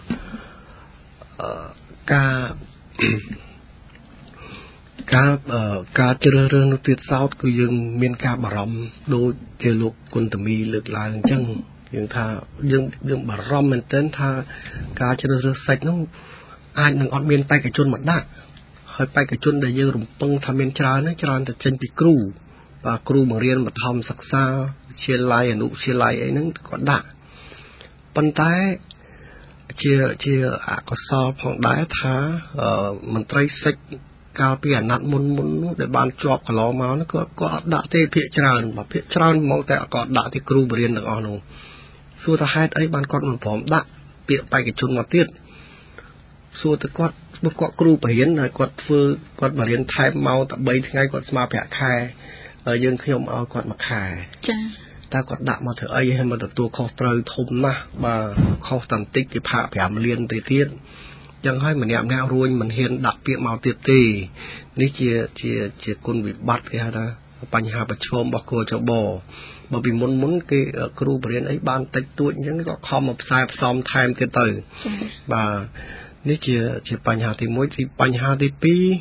B: ការជ្រើសរើសនោះទៀតសោតគឺយើងមានការបារម្ភដូចជាលោកគុណតមីលើកឡើងអញ្ចឹងយើងថាយើងបារម្ភមែនទែនថាការជ្រើសរើសសាច់នោះអាចនឹងអត់មានបេក្ខជនមកដាក់ហើយបេក្ខជនដែលយើងរំពឹងថាមានច្រើនតែចេញពីគ្រូបាទគ្រូបង្រៀនបឋមសិក្សាវិទ្យាល័យអនុវិទ្យាល័យអីហ្នឹងក៏ដាក់ប៉ុន្តែជាអកុសលផងដែរថាមន្ត្រីសិទ្ធិកាលពីអាណត្តិមុននោះដែលបានជាប់កន្លងមកនោះក៏អត់ដាក់ទេភាគច្រើនហ្មងតែក៏ដាក់ទីគ្រូបរិញ្ញាទាំងអស់នោះសួរថាហេតុអីបានគាត់មិនព្រមដាក់ពាក្យបេក្ខជនមកទៀតសួរទៅគាត់គ្រូបរិញ្ញាហើយគាត់បរិញ្ញាថែមម៉ោងតែ3ថ្ងៃគាត់ស្មើប្រាក់ខែយើងខ្ញុំឲ្យគាត់មកខែ
A: ចា
B: តើគាត់ដាក់មកធ្វើអីឲ្យមកទទួលខុសត្រូវធំណាស់បាទខុសតាន់តិចគេផាក5លានទៅទៀតចឹងហើយម្នាក់រួញមិនហ៊ានដាក់ពាក្យមកទៀតទេនេះជាគុណវិបត្តិគេហៅថាបញ្ហាប្រឈមរបស់គោចបបើពីមុនគេគ្រូបរិញ្ញាអីបានតិចតួចអញ្ចឹងក៏ខំមកផ្សាយផ្សំថែមទៀតទៅបាទនេះជាបញ្ហាទី1ទីបញ្ហាទី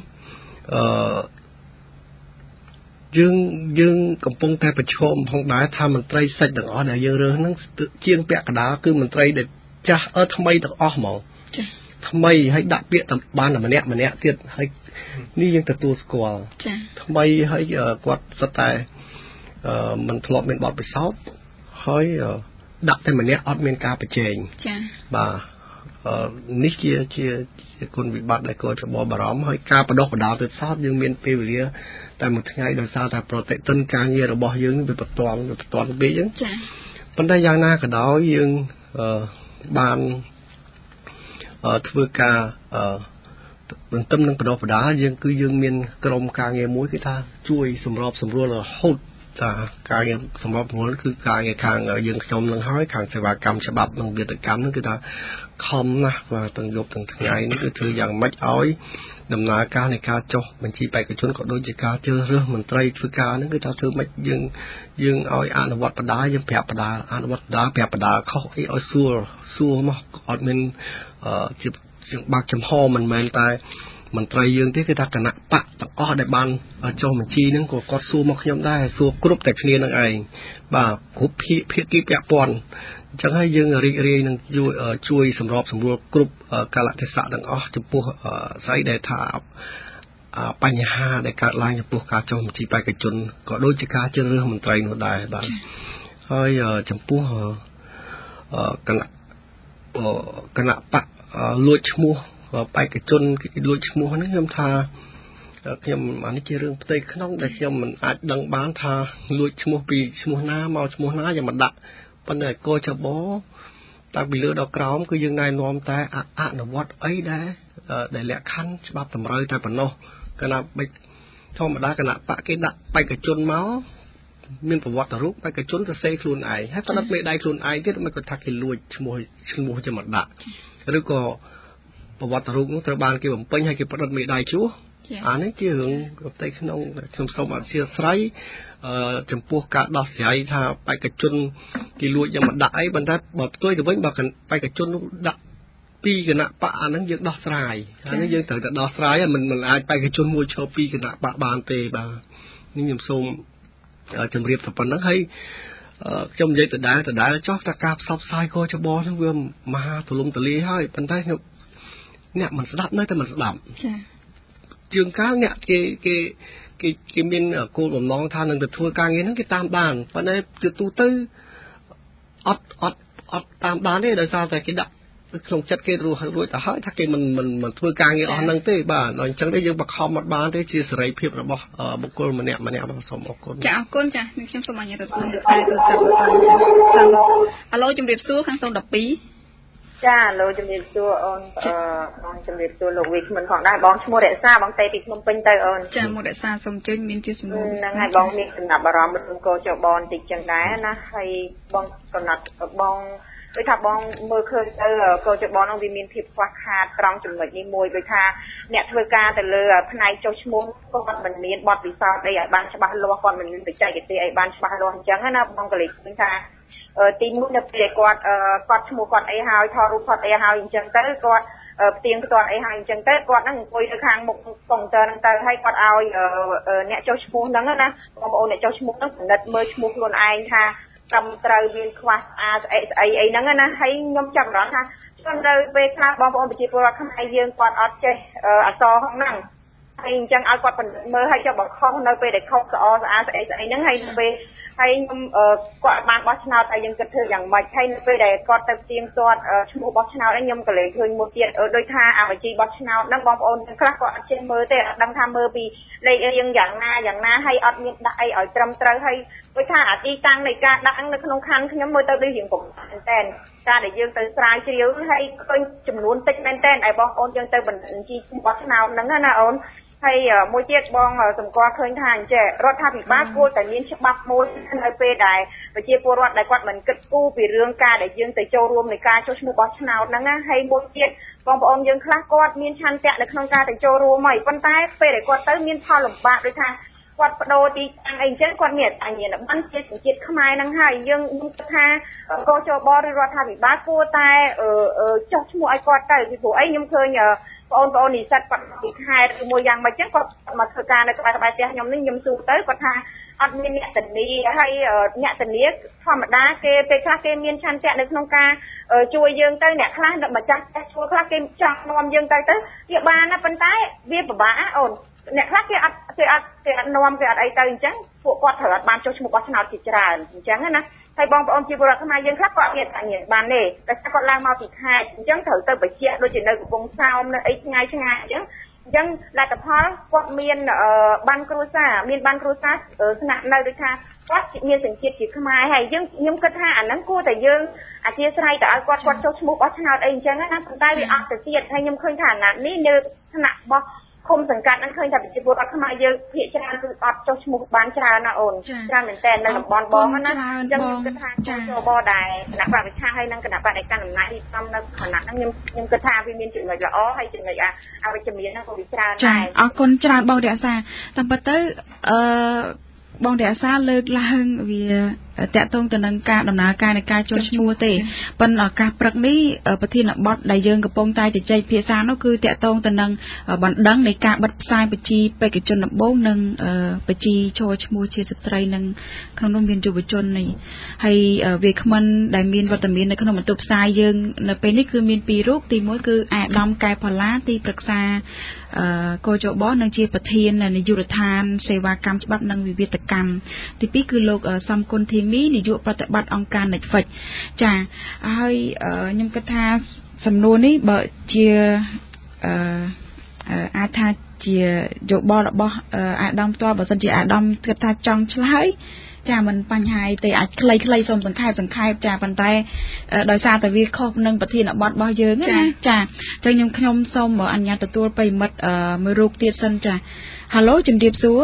B: 2យើងកំពុងតែប្រឈមផងដែរថាមន្ត្រីសិទ្ធិទាំងអស់ដែលយើងរើសហ្នឹងជាងពាក់កណ្ដាលគឺមន្ត្រីដែលចាស់ថ្មីទាំងអស់ហ្មងចាថ្មីហើយដាក់ពាក្យតែបានតែម្នាក់ទៀតហើយនេះយើងទទួលស្គាល់ចាថ្មីហើយគាត់សិតតែមិនធ្លាប់មានបទពិសោធន៍ហើយដាក់តែម្នាក់អត់មានការប្រជែងចាបាទនេះជាគុណវិបត្តិដែលគួរจะបារម្ភហើយការបដិបដាទៅសោតយើងមានពេលវេលាតែមួយថ្ងៃដោយសារតែប្រតិទិនការងាររបស់យើងវាបន្ទាន់ពេកអញ្ចឹងចាប៉ុន្តែយ៉ាងណាក៏ដោយយើងបានធ្វើការទន្ទឹមនឹងបដិបដាយើងមានក្រុមការងារមួយគឺថាជួយសម្របសម្រួលរហូតតាការងារសម្រាប់ពលគឺការងារខាងយើងខ្ញុំនឹងហើយខាងសេវាកម្មច្បាប់និងវិទ្យាកម្មនឹងគឺថាខំណាស់បាទទាំងយប់ទាំងថ្ងៃនេះគឺធ្វើយ៉ាងម៉េចឲ្យដំណើរការនៃការចុះបញ្ជីបេក្ខជនក៏ដូចជាការជ្រើសរើសមន្ត្រីធ្វើការហ្នឹងគឺថាធ្វើម៉េចយើងឲ្យអនុវត្តបដាយើងប្រាប់បដាអនុវត្តបដាប្រាប់បដាខុសអីឲ្យសួរមកអត់មានជាបាក់ចំហមិនមែនតែមន្ត្រីយើងទេគឺថាគណៈបកទាំងអស់ដែលបានចុះបញ្ជីហ្នឹងក៏គាត់សួរមកខ្ញុំដែរសួរគ្រប់តែគ្នានឹងឯងបាទគ្រប់ភាគីពាក់ព័ន្ធអញ្ចឹងហើយយើងរីករាយនឹងជួយសម្របសម្រួលគ្រប់កាលៈទេសៈទាំងអស់ចំពោះស្អីដែលថាបញ្ហាដែលកើតឡើងចំពោះការចុះបញ្ជីបេក្ខជនក៏ដូចជាការជ្រើសរើសមន្ត្រីនោះដែរបាទហើយចំពោះគណៈបកលួចឈ្មោះបេក្ខជនគេលួចឈ្មោះហ្នឹងខ្ញុំថាខ្ញុំអានេះជារឿងផ្ទៃក្នុងដែលខ្ញុំមិនអាចដឹងបានថាលួចឈ្មោះពីឈ្មោះណាមកឈ្មោះណាយ៉ាងមិនដាក់ប៉ុន្តែកោចបោតាំងពីលើដល់ក្រោមគឺយើងណែនាំតែអនុវត្តអីដែលលក្ខខណ្ឌច្បាប់តម្រូវតែប៉ុណ្ណោះគណៈបិធម្មតាគណៈបកគេដាក់បេក្ខជនមកមានប្រវត្តិរូបបេក្ខជនសរសេរខ្លួនឯងហើយផ្ដិតមេដៃខ្លួនឯងទៀតមិនគាត់ថាគេលួចឈ្មោះចាំមកដាក់ឬក៏ប្រវត្តិរូបនោះត្រូវបានគេបំពេញហើយគេផ្ដិតមេដៃជួសអានេះជារឿងផ្ទៃក្នុងខ្ញុំសូមអធិស្ឋានចំពោះការដោះស្រាយថាបេក្ខជនគេលួចយ៉ាងមកដាក់អីប៉ុន្តែបើផ្ទុយទៅវិញបើបេក្ខជននោះដាក់ពីគណៈបកអាហ្នឹងយើងដោះស្រាយអានេះយើងត្រូវតែដោះស្រាយមិនអាចបេក្ខជនមួយឈរពីគណៈបកបានទេបាទនេះខ្ញុំសូមជម្រាបតែប៉ុណ្្នឹងហើយខ្ញុំនិយាយដដែលចោះតែការផ្សព្វផ្សាយកោចបហ្នឹងវាមហាទូលំទូលាយហើយប៉ុន្តែអ្នកមិនស្ដាប់នៅតែមិនស្ដាប់ចាជាងកាលអ្នកគេមានគោលបំណងថានឹងទៅធ្វើការងារហ្នឹងគេតាមដានប៉ុន្តែទូទៅអត់តាមដានទេដោយសារតែគេដាក់ក្នុងចិត្តគេរួចទៅហើយថាគេមិនធ្វើការងារអស់ហ្នឹងទេបាទអញ្ចឹងទេយើងបខំអត់បានទេជាសេរីភាពរបស់បុគ្គលម្នាក់សូមអរគុណ
A: ចាអរគុណចាខ្ញុំសូមអញ្ញើទទួលនៅខ្សែទូរស័ព្ទបន្តចាអាឡូជំរាបសួរខាង012
E: ចាលោកជំរាបសួរអូនបងជំរាបសួរលោកវិក្កាមិនផងដែរបងឈ្មោះរក្សាបងទៅពីភ្នំពេញទៅអូន
A: ចាមករក្សាសូមជើញមានជាសំណួរ
E: ហ្នឹងហើយបងមានចំណាប់អារម្មណ៍រឿងកោចបបន្តិចចឹងដែរណាហើយបងកំណត់បងដូចថាបងមើលឃើញទៅកោចបហ្នឹងវាមានភាពខ្វះខាតត្រង់ចំណុចនេះមួយដូចថាអ្នកធ្វើការទៅលើផ្នែកចុះឈ្មោះគាត់មិនមានបទពិសោធន៍អីឲ្យបានច្បាស់លាស់គាត់មិនមានបច្ចេកទេសអីបានច្បាស់លាស់អញ្ចឹងណាបងក៏លេចឃើញថាទីមួយនៅពេលគាត់ឈ្មោះគាត់អីហើយថតរូបគាត់អីហើយអញ្ចឹងទៅគាត់ផ្ទៀងផ្ទាត់អីហើយអញ្ចឹងទៅគាត់ហ្នឹងអង្គុយនៅខាងមុខកុំព្យូទ័រហ្នឹងទៅហើយគាត់ឲ្យអ្នកចុះឈ្មោះហ្នឹងណាបងប្អូនអ្នកចុះឈ្មោះហ្នឹងពិនិត្យមើលឈ្មោះខ្លួនឯងថាត្រឹមត្រូវមានខ្វះស្អាតស្អីហ្នឹងណាហើយខ្ញុំចាប់អារម្មណ៍ថាខ្ញុំនៅពេលខ្លះបងប្អូនប្រជាពលរដ្ឋខ្មែរយើងគាត់អត់ចេះអក្សរហ្នឹងហើយអញ្ចឹងឲ្យគាត់ពិនិត្យមើលឲ្យចុះបើខុសនៅពេលដែលខុសស្អាតស្អីហ្នឹងហើយនៅពេលហើយខ្ញុំគាត់បានបោះឆ្នោតតែយើងគិតធ្វើយ៉ាងម៉េចហើយនៅពេលដែលគាត់ទៅផ្ទៀងផ្ទាត់ឈ្មោះបោះឆ្នោតហ្នឹងខ្ញុំក៏លេចឃើញមួយទៀតដូចថាអាបញ្ជីបោះឆ្នោតហ្នឹងបងប្អូនខ្លះគាត់អត់ចេះមើលទេអត់ដឹងថាមើលពីលេខរៀងយ៉ាងណាហើយអត់មានដាក់អីឲ្យត្រឹមត្រូវហើយដូចថាអាទីតាំងនៃការដាក់នៅក្នុងខណ្ឌខ្ញុំមើលទៅដូចរៀងកុំមែនតែនការដែលយើងទៅស្រាវជ្រាវហើយឃើញចំនួនតិចមែនតែនឲ្យបងប្អូនយើងទៅបញ្ជីបោះឆ្នោតហ្នឹងណាអូនហើយមួយទៀតបងសម្គាល់ឃើញថាអញ្ចឹងរដ្ឋាភិបាលគួរតែមានច្បាប់មួយនៅពេលដែលប្រជាពលរដ្ឋដែលគាត់មិនគិតគូរពីរឿងការដែលយើងទៅចូលរួមនៃការចុះឈ្មោះបោះឆ្នោតហ្នឹងណាហើយមួយទៀតបងប្អូនយើងខ្លះគាត់មានឆន្ទៈនៅក្នុងការទៅចូលរួមហើយប៉ុន្តែពេលដែលគាត់ទៅមានផលលំបាកដូចថាគាត់បដូរទីតាំងអីចឹងគាត់មានអញ្ញាណប័ណ្ណជាជាតិខ្មែរហ្នឹងហើយយើងគិតថាកោជបឬរដ្ឋាភិបាលគួរតែចុះឈ្មោះឲ្យគាត់ទៅពីព្រោះអីខ្ញុំឃើញបងប្អូននិស្សិតគាត់ពីខេត្តឬមួយយ៉ាងម៉េចចឹងគាត់មកធ្វើការនៅក្បែរផ្ទះខ្ញុំនេះខ្ញុំសួរទៅគាត់ថាអត់មានអ្នកធានាហើយអ្នកធានាធម្មតាគេពេលខ្លះគេមានឆន្ទៈនៅក្នុងការជួយយើងទៅអ្នកខ្លះម្ចាស់ជួលខ្លះគេចង់នាំយើងទៅវាបានណាប៉ុន្តែវាពិបាកអូនអ្នកខ្លះគេអត់នាំគេអត់អីទៅអញ្ចឹងពួកគាត់ត្រូវអត់បានចុះឈ្មោះបោះឆ្នោតជាច្រើនអញ្ចឹងណាហើយបងប្អូនជាពលរដ្ឋខ្មែរយើងខ្លះគាត់មានអញ្ញាណប័ណ្ណទេតែគាត់ឡើងមកពីខេត្តអញ្ចឹងត្រូវទៅបញ្ជាក់ដូចជានៅកំពង់សោមនៅអីឆ្ងាយអញ្ចឹងលទ្ធផលគាត់មានប័ណ្ណគ្រួសារស្នាក់នៅដូចថាគាត់មានសញ្ជាតិជាខ្មែរហើយខ្ញុំគិតថាអាហ្នឹងគួរតែយើងអធិស្ឋានទៅឲ្យគាត់ចុះឈ្មោះបោះឆ្នោតអីអញ្ចឹងណាប៉ុន្តែវាអត់ទៅទៀតហើយខ្ញុំឃើញថាអាណត្តិនេះនៅថ្នាក់របស់ឃុំសង្កាត់ហ្នឹងឃើញថាប្រជាពលរដ្ឋខ្មែរយើងភាគច្រើនគឺអត់ចុះឈ្មោះបានច្រើនណាអូនច្រើនមែនតើនៅតំបន់បងណាអញ្ចឹងខ្ញុំគិតថាចូលបដែរគណៈបព្វឆាហើយនិងគណៈបដិការអំណាចទីសំនៅខណៈហ្នឹងខ្ញុំគិតថាវាមានចំណុចល្អហើយចំណុចអវិជ្ជមានហ្នឹងក៏វាច្រើនដែរ
A: អរគុណច្រើនបងរក្សាតាមពិតទៅបងរក្សាលើកឡើងវាតាក់ទងទៅនឹងការដំណើរការនៃការចុះឈ្មោះទេប៉ុន្តែឱកាសព្រឹកនេះប្រធានបទដែលយើងកំពុងតែជជែកភាសានោះគឺតាក់ទងទៅនឹងបណ្ដឹងនៃការបិទផ្សាយបញ្ជីបេក្ខជនដំបូងនិងបញ្ជីចូលឈ្មោះជាស្ត្រីនិងក្នុងនោះមានយុវជននេះហើយវាគ្មិនដែលមានវត្តមាននៅក្នុងបន្ទប់ផ្សាយយើងនៅពេលនេះគឺមានពីររូបទី1គឺអាដាមកែផល្លាទីប្រឹក្សាកោជបនិងជាប្រធាននាយកដ្ឋានសេវាកម្មច្បាប់និងវិវាទកម្មទី2គឺលោកសំគុណធីមីនាយកប្រតិបត្តិអង្គការ Netflix ចាហើយខ្ញុំគិតថាសំណួរនេះបើជាអាចថាជាយោបល់របស់អាដាមផ្ទាល់បើសិនជាអាដាមគិតថាចង់ឆ្លើយចាមិនបញ្ហាទេអាចខ្លីសូមសង្ខេបចាប៉ុន្តែដោយសារតែវាខុសនឹងប្រធានបទរបស់យើងណាចាអញ្ចឹងខ្ញុំសូមអនុញ្ញាតទទួលប្រិមិត្តមួយរូបទៀតសិនចា Halo ជំរាបសួរ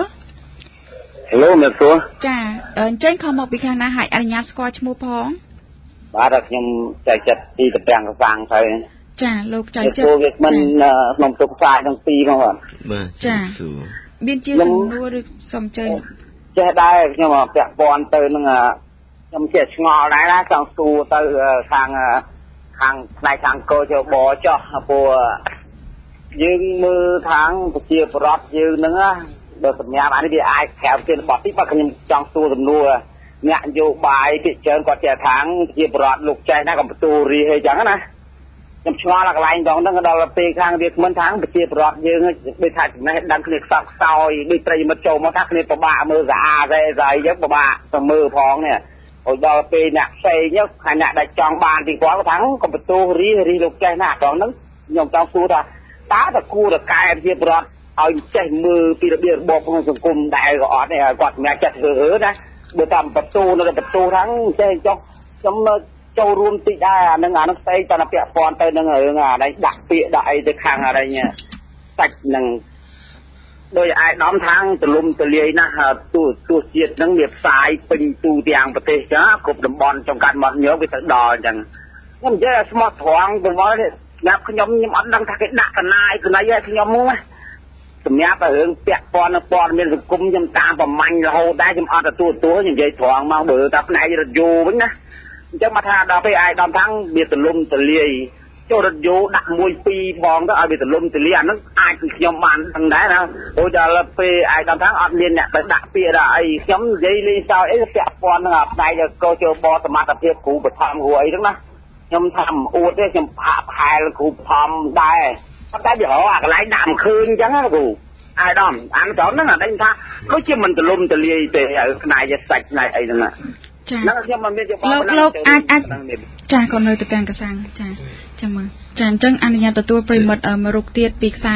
F: Hello អ្នកសួរ
A: ចាអញ្ចឹងខំមកពីខាងណាហើយអនុញ្ញាតស្គាល់ឈ្មោះផង
F: បាទខ្ញុំចែកចិត្តទីតំពាំងកសាំងទៅ
A: ចាលោកចែកចិត្ត
F: ពួកវាមិនក្នុងទុកផ្សាយទាំងពីរផង
C: បាទ
A: ចាមានជាសំណួរឬសំចៃ
F: ចេះដែរខ្ញុំពាក់ព័ន្ធទៅនឹងខ្ញុំជាឆ្ងល់ដែរណាចង់សួរទៅខាងផ្នែកខាងកោជបចោះព្រោះយើងមើលខាងប្រជាប្រដ្ឋយើងហ្នឹងណាបើសម្រាប់អានេះវាអាចក្រៅពីបទទីបើខ្ញុំចង់សួរសំណួរអ្នកនយោបាយពីច្រើនគាត់ជាខាងប្រជាប្រដ្ឋលោកចេះណាកំពទូរីអីចឹងណាខ្ញុំឆ្ងល់កន្លែងដងហ្នឹងដល់ពេលខាងវាគ្មិនខាងប្រជាប្រដ្ឋយើងដូចថាចំណេះដឹងគ្នាខ្សត់ខ្សោយដូចប្រិយមិត្តចូលមកថាគ្នាពិបាកមើលស្អាតស្អីចឹងពិបាកទៅមើលផងនេះហើយដល់ពេលអ្នកផ្សេងហ្នឹងខាងអ្នកដែលចង់បានទីគាត់ខាងកំពទូរីលោកចេះណាត្រង់ហ្នឹងខ្ញុំចង់សួរថាតើគួរតែកែប្រជាប្រដ្ឋឲ្យចេះមើលពីរបៀបរបបក្នុងសង្គមដែរក៏អត់ដែរគាត់សម្រាប់ចិត្តធ្វើណាបើតាមបន្ទូនៅបន្ទូហ្នឹងចេះចុះខ្ញុំចូលរួមតិចដែរអានឹងផ្សេងតែពាក់ព័ន្ធទៅនឹងរឿងអានេះដាក់ពាក្យដាក់អីទៅខាងអីសាច់នឹងដោយអាយដំខាងទលំទលាយណាស់ទូជាតិហ្នឹងវាផ្សាយពេញទូទាំងប្រទេសចាគ្រប់តំបន់ចង្កាត់មកញោមវាទៅដល់អញ្ចឹងខ្ញុំនិយាយស្មោះត្រង់ទៅមកស្រាប់ខ្ញុំអត់ដឹងថាគេដាក់កណាយឲ្យខ្ញុំហ្នឹងណាសម្រាប់រឿងពាក់ព័ន្ធនឹងព័ត៌មានសង្គមខ្ញុំតាមប្រមាញ់រហូតដែរខ្ញុំអត់ទទួលខ្ញុំនិយាយត្រង់មកបើតែផ្នែករថយន្តវិញណាអញ្ចឹងមកថាដល់ពេលអាយដំខាងវាទលំទលាយចូលរថយន្តដាក់1 2ផងទៅឲ្យវាទលំទលាយអាហ្នឹងអាចខ្ញុំបានដឹងដែរណាព្រោះដល់ពេលអាយដំខាងអត់មានអ្នកទៅដាក់ពាក្យដាក់អីខ្ញុំនិយាយលេងសើចអីពាក់ព័ន្ធនឹងផ្នែកកោជបសមត្ថភាពគ្រូបឋមគ្រូអីហ្នឹងណាខ្ញុំថាមិនអួតទេខ្ញុំផាកផែលគ្រូបឋមដែរប៉ុន្តែវារកអាកន្លែងដាក់មិនឃើញអញ្ចឹងណាគ្រូអាយដំអានត្រង់ហ្នឹងអានេះថាដូចជាមិនទលំទលាយទេឲ្យផ្នែកសាច់ផ្នែកអីហ្នឹងណា
A: ចាខ្ញុំមិនមានលោកអាចចាក៏នៅទៅទាំងកសាំងចាមើលចាអញ្ចឹងអនុញ្ញាតទទួលប្រិមិត្តមួយរូបទៀតពីខ្សែ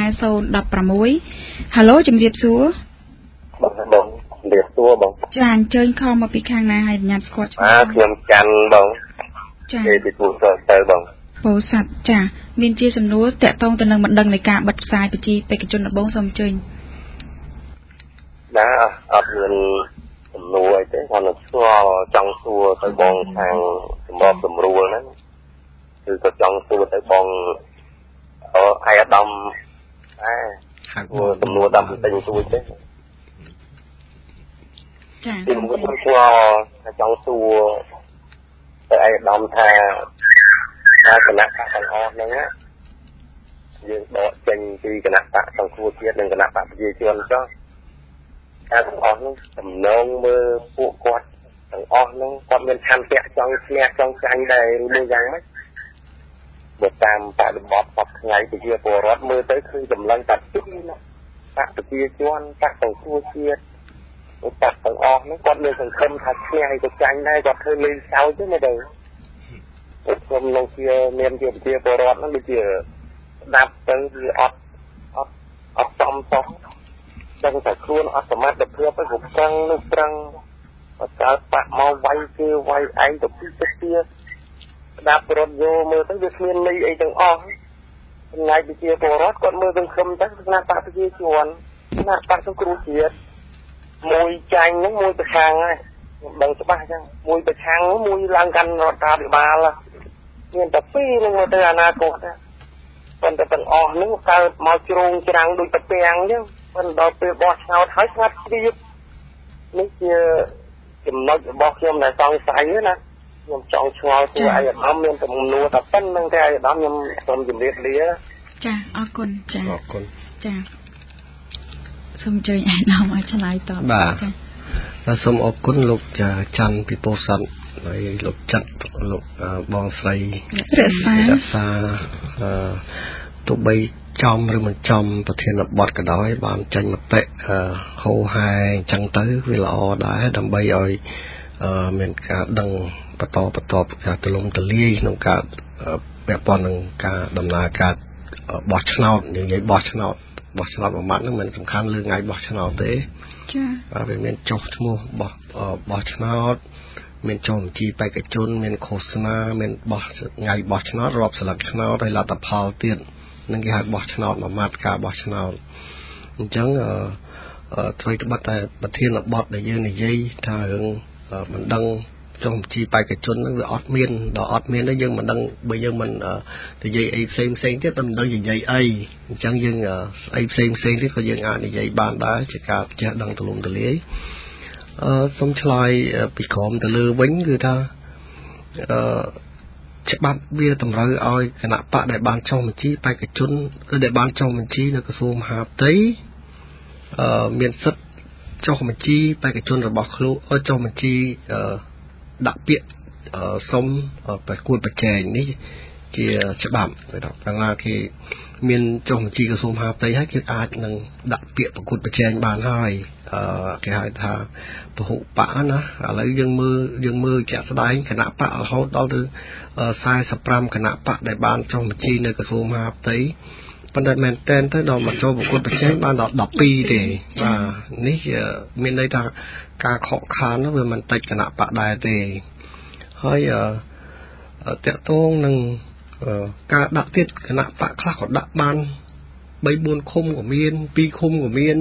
A: 016 Halo ជំរាបសួរ
F: បងជំរាបសួរបង
A: ចាអញ្ជើញខំមកពីខាងណាហើយអនុញ្ញាតស្គាល់ឈ្មោះ
F: ខ្ញុំកាន់បង
A: ចា
F: ពីពូសទៅបង
A: ពោធិ៍សាត់ចាមានជាសំណួរតាក់ទងទៅនឹងបណ្ដឹងនៃការបិទផ្សាយបញ្ជីបេក្ខជនដំបូងសូមអញ្ជើញ
G: đã ở gần nuôi thế còn là xua trong xua tới bong hàng bom tầm rùa đó từ từ trong xua tới bong ở ai đâm tầm rùa đâm tình xua thế thì một cái xua trong xua tới ai đâm tha cái nát cả con đó á dương đó tranh khi cái nát cả trong xua kia đừng cái nát cả gì chưa cho thằng on tầm nông mơ phụ quạt thằng on nó còn bên tham vẽ trong xe trong anh đây mua răng mấy một tam tại được bọt bọt ngày từ kia của rót mưa tới khi tầm lăng tạt chút nè tạt từ kia cho ăn tạt thằng xua kia tạt thằng on nó còn bên thằng khâm thật xe hay của anh đây còn hơi lên sau chứ này đâu một khâm lâu kia men kia của rót nó bây giờ đạp tới ọt trong đang phải khuôn ở tầm mắt đẹp hơn với gục trăng lúc trăng và cả bạn mau vay kia vay anh tập kia đạp rồi vô mơ tới việc miền ly ấy từng ngày bị kia bò rót còn mơ từng không chắc là bạn kia chuồn là bạn trong cừu chiết mùi chanh nó mùi bạch hàng này bằng cho ba chăng mùi bạch hàng nó mùi lang căn rồi ta bị ba là miền tập phi nên người ta na cột còn tập từng nó cao mau chuông trăng đôi tập bèn chứมันเราไปบอกชาวไทยงัดดีนี่คือจุดนักบอกยมในซองใสนะยมจองชาวตัวไอ้ดำยมแต่มุมนัวแต่ปั้นนั่งแต่ไอ้ดำยมสมจิตเลี้ย
A: จ้าออกคนจ้า
B: ออกคน
A: จ้าสมใจไอ้ดำมาฉลายต่อ
B: บ่าแล้วสมออกคนลูกจะจันพิโพสันในลูกจัดลูกบองใสรักษาตัวใบจอมหรือมันจอมประเทศบอดกระดอยบานจังมาเตะโฮไฮจังตื้อเวลาได้ดำใบอ้อยเหมือนกับดังประตอการตะลงตะลี่นงการแบบปอนนงการดำนาการบอชนอตอย่างนี้บอชนอตประมาณนั้นเหมือนสำคัญเรื่องไงบอชนอตเต้เป็นเหมือนจบชั่วโมงบอชนอตเหมือนจอมจีไปกระจุนเหมือนโฆษณาเหมือนบอชไงบอชนอตรอบสลักชนอตในลาตะพาวเตียนนั่นคือหากบอชนอตมามัดกาบอชนอตจังทวีตบัตแต่ประเทศละบอดในเยอะในยี่ถ้าเรื่องมันดังจอมจีไปกระจุนนั่นคือออดเมียนดอกออดเมียนนั่นยังมันดังไปยังมันแต่ยี่ไอ้เซ็งที่มันดังอย่างยี่ไอ้จังยังไอ้เซ็งที่เขายังอ่านในยี่บ้านได้จะกาจะดังตะลุมตะเลี้ยสมชายปีขอมตะลือวิ่งคือท่าจะบัดเบี้ยตำรวจเอาขณะปะได้บานช่องมันชี้ไปกระจุนได้บานช่องมันชี้ในกระทรวงมหาดไทยเมียนสัตช่องมันชี้ไปกระจุนระบอกครูช่องมันชี้ดักเปียส้มไปกุยไปแจงนี่จีจะบัดไปดอกดังนั้นคือเมียนช่องมันชี้กระทรวงมหาดไทยให้คืออาจนั่งดักเปียไปกุยไปแจงบานให้cái hai thà bộ bảนะอะไรยังมือจะแสดงขณะปะเขาตอนที่ทรายสปรัมขณะปะได้บานtrongบัญชีในกระทรวงมหาดไทยปัญหาแมนเทนที่เรามาโชว์บุคคลประเทศบ้านดอกปีเดย์นี่มีในทางการขอคานนะเวลามันติดขณะปะได้เดย์ให้เตะโต้งหนึ่งการดักติดขณะปะคลาดดักบานใบบุญคมของเมียนปีคมของเมียน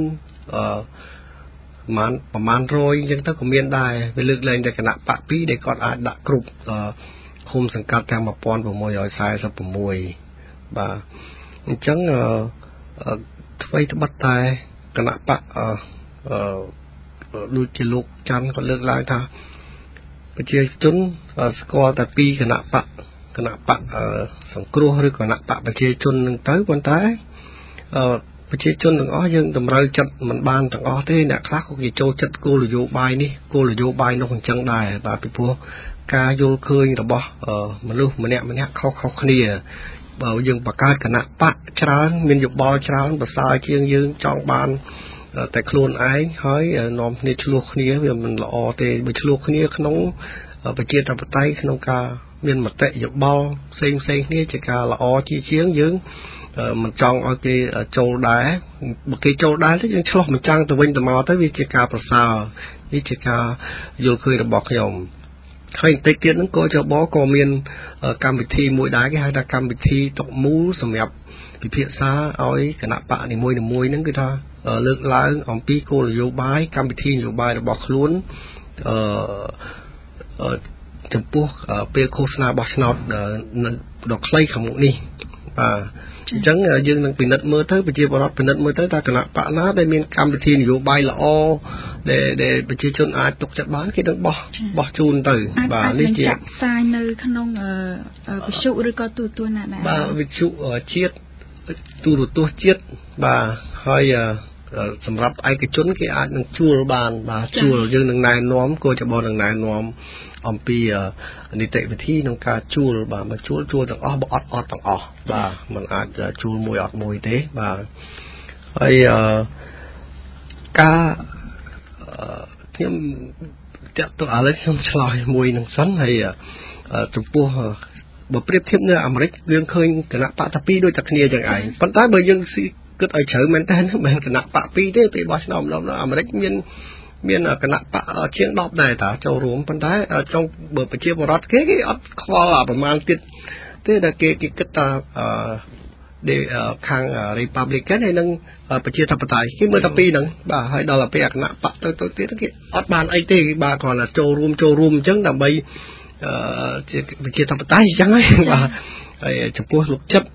B: มันประมาณโรยยังต้องคอมเมนต์ได้ไปเลือกเลยในขณะปะปีได้ก่อนอาจดักกรุบคุมสังกัดทางมาปอนผมมวยอ้อยทรายสับผมมวยบ่าจังทวีตบัตรตายขณะปะดูจิลุกจันก็เลือกลายท่าไปเจอจุนสกอร์แต่ปีขณะปะสังครัวหรือขณะปะไปเจอจุนหนึ่งtớiวันท้ายประชาชนต่างยังตำราจัดมันบานต่างที่เนี่ยคลาสเขากี่โจจัดกูหรือโยบายนี่กูหรือโยบายน้องจังได้แต่ไปพวกกาโยเคยแต่บ่มันรู้มันเนี่ยเขาเคลียร์ยังประกาศขณะปะช้างมีหยกบอช้างภาษาเชียงยืงจองบานแต่โคลนไอ้เฮ้ยน้อมในชลูกนี้เวลามันละอแต่ไปชลูกนี้ขนมไปเจี๊ยบไปไต้ขนมกามีนมาเตะหยกบอเซ็งนี่จะกาละอชีเชียงยืงมันจองเอาcái châu đá một cái châu đá thế nhưng cho mình trang từ bên từ mò tới vì chỉ cảภาษาวิจิกาโยเคยระบอกยมហើយបន្តិចទៀតហ្នឹងក៏ចបក៏មានកម្មវិធីមួយដែរគេហៅថាកម្មវិធីតុកមូលសម្រាប់ពិភាក្សាឲ្យគណៈបកនីមួយៗហ្នឹងគឺថាលើកឡើងអំពីគោលនយោបាយកម្មវិធីនយោបាយរបស់ខ្លួនចំពោះពេលឃោសនាបោះឆ្នោតដ៏ខ្លីខាងមុខនេះបាទអញ្ចឹងយើងនឹងពិនិត្យមើលទៅប្រជាពលរដ្ឋពិនិត្យមើលទៅថាគណៈបកណាដែលមានកម្មវិធីនយោបាយល្អដែលប្រជាជនអាចទុកចិត្តបានគេនឹងបោះជូនទៅបាទនេះជាចាក់ផ្សាយនៅក្នុងវិទ្យុឬក៏ទូរទស្សន៍ណាដែរបាទវិទ្យុជាតិទូរទស្សន៍ជាតិបាទហើយសម្រាប់ឯកជនគេអាចនឹងជួលបានបាទជួលយើងនឹងណែនាំគួរจะបងនឹងណែនាំអំពីនីតិវិធីក្នុងការជួលបាទមកជួលទាំងអស់បើអត់ទាំងអស់បាទมันអាចជួលមួយអត់មួយទេបាទហើយការខ្ញុំតាក់ទងឥឡូវខ្ញុំឆ្លើយមួយនឹងសិនហើយចំពោះបើប្រៀបធៀបនៅអាមេរិកយើងឃើញគណៈបកតាពីរដូចតែគ្នាចឹងឯងប៉ុន្តែបើយើងគិតឲ្យជ្រៅមែនតើមិនគណៈបកពីរទេពេលបោះឆ្នោតម្ដងអាមេរិកមានគណៈបកជាង10ដែរតាចូលរួមប៉ុន្តែចង់បើប្រជាពលរដ្ឋគេអត់ខ្វល់ប្រមាណទៀតទេដែលគេគិតថាខាង Republican ហើយនឹងប្រជាធិបតេយ្យគេមើលតែពីរហ្នឹងបាទហើយដល់ពេលគណៈបកទៅទៀតគេអត់បានអីទេបាទគ្រាន់តែចូលរួមអញ្ចឹងដើម្បីជាប្រជាធិបតេយ្យអញ្ចឹងហើយបាទហើយចំពោះលោកចិត្ត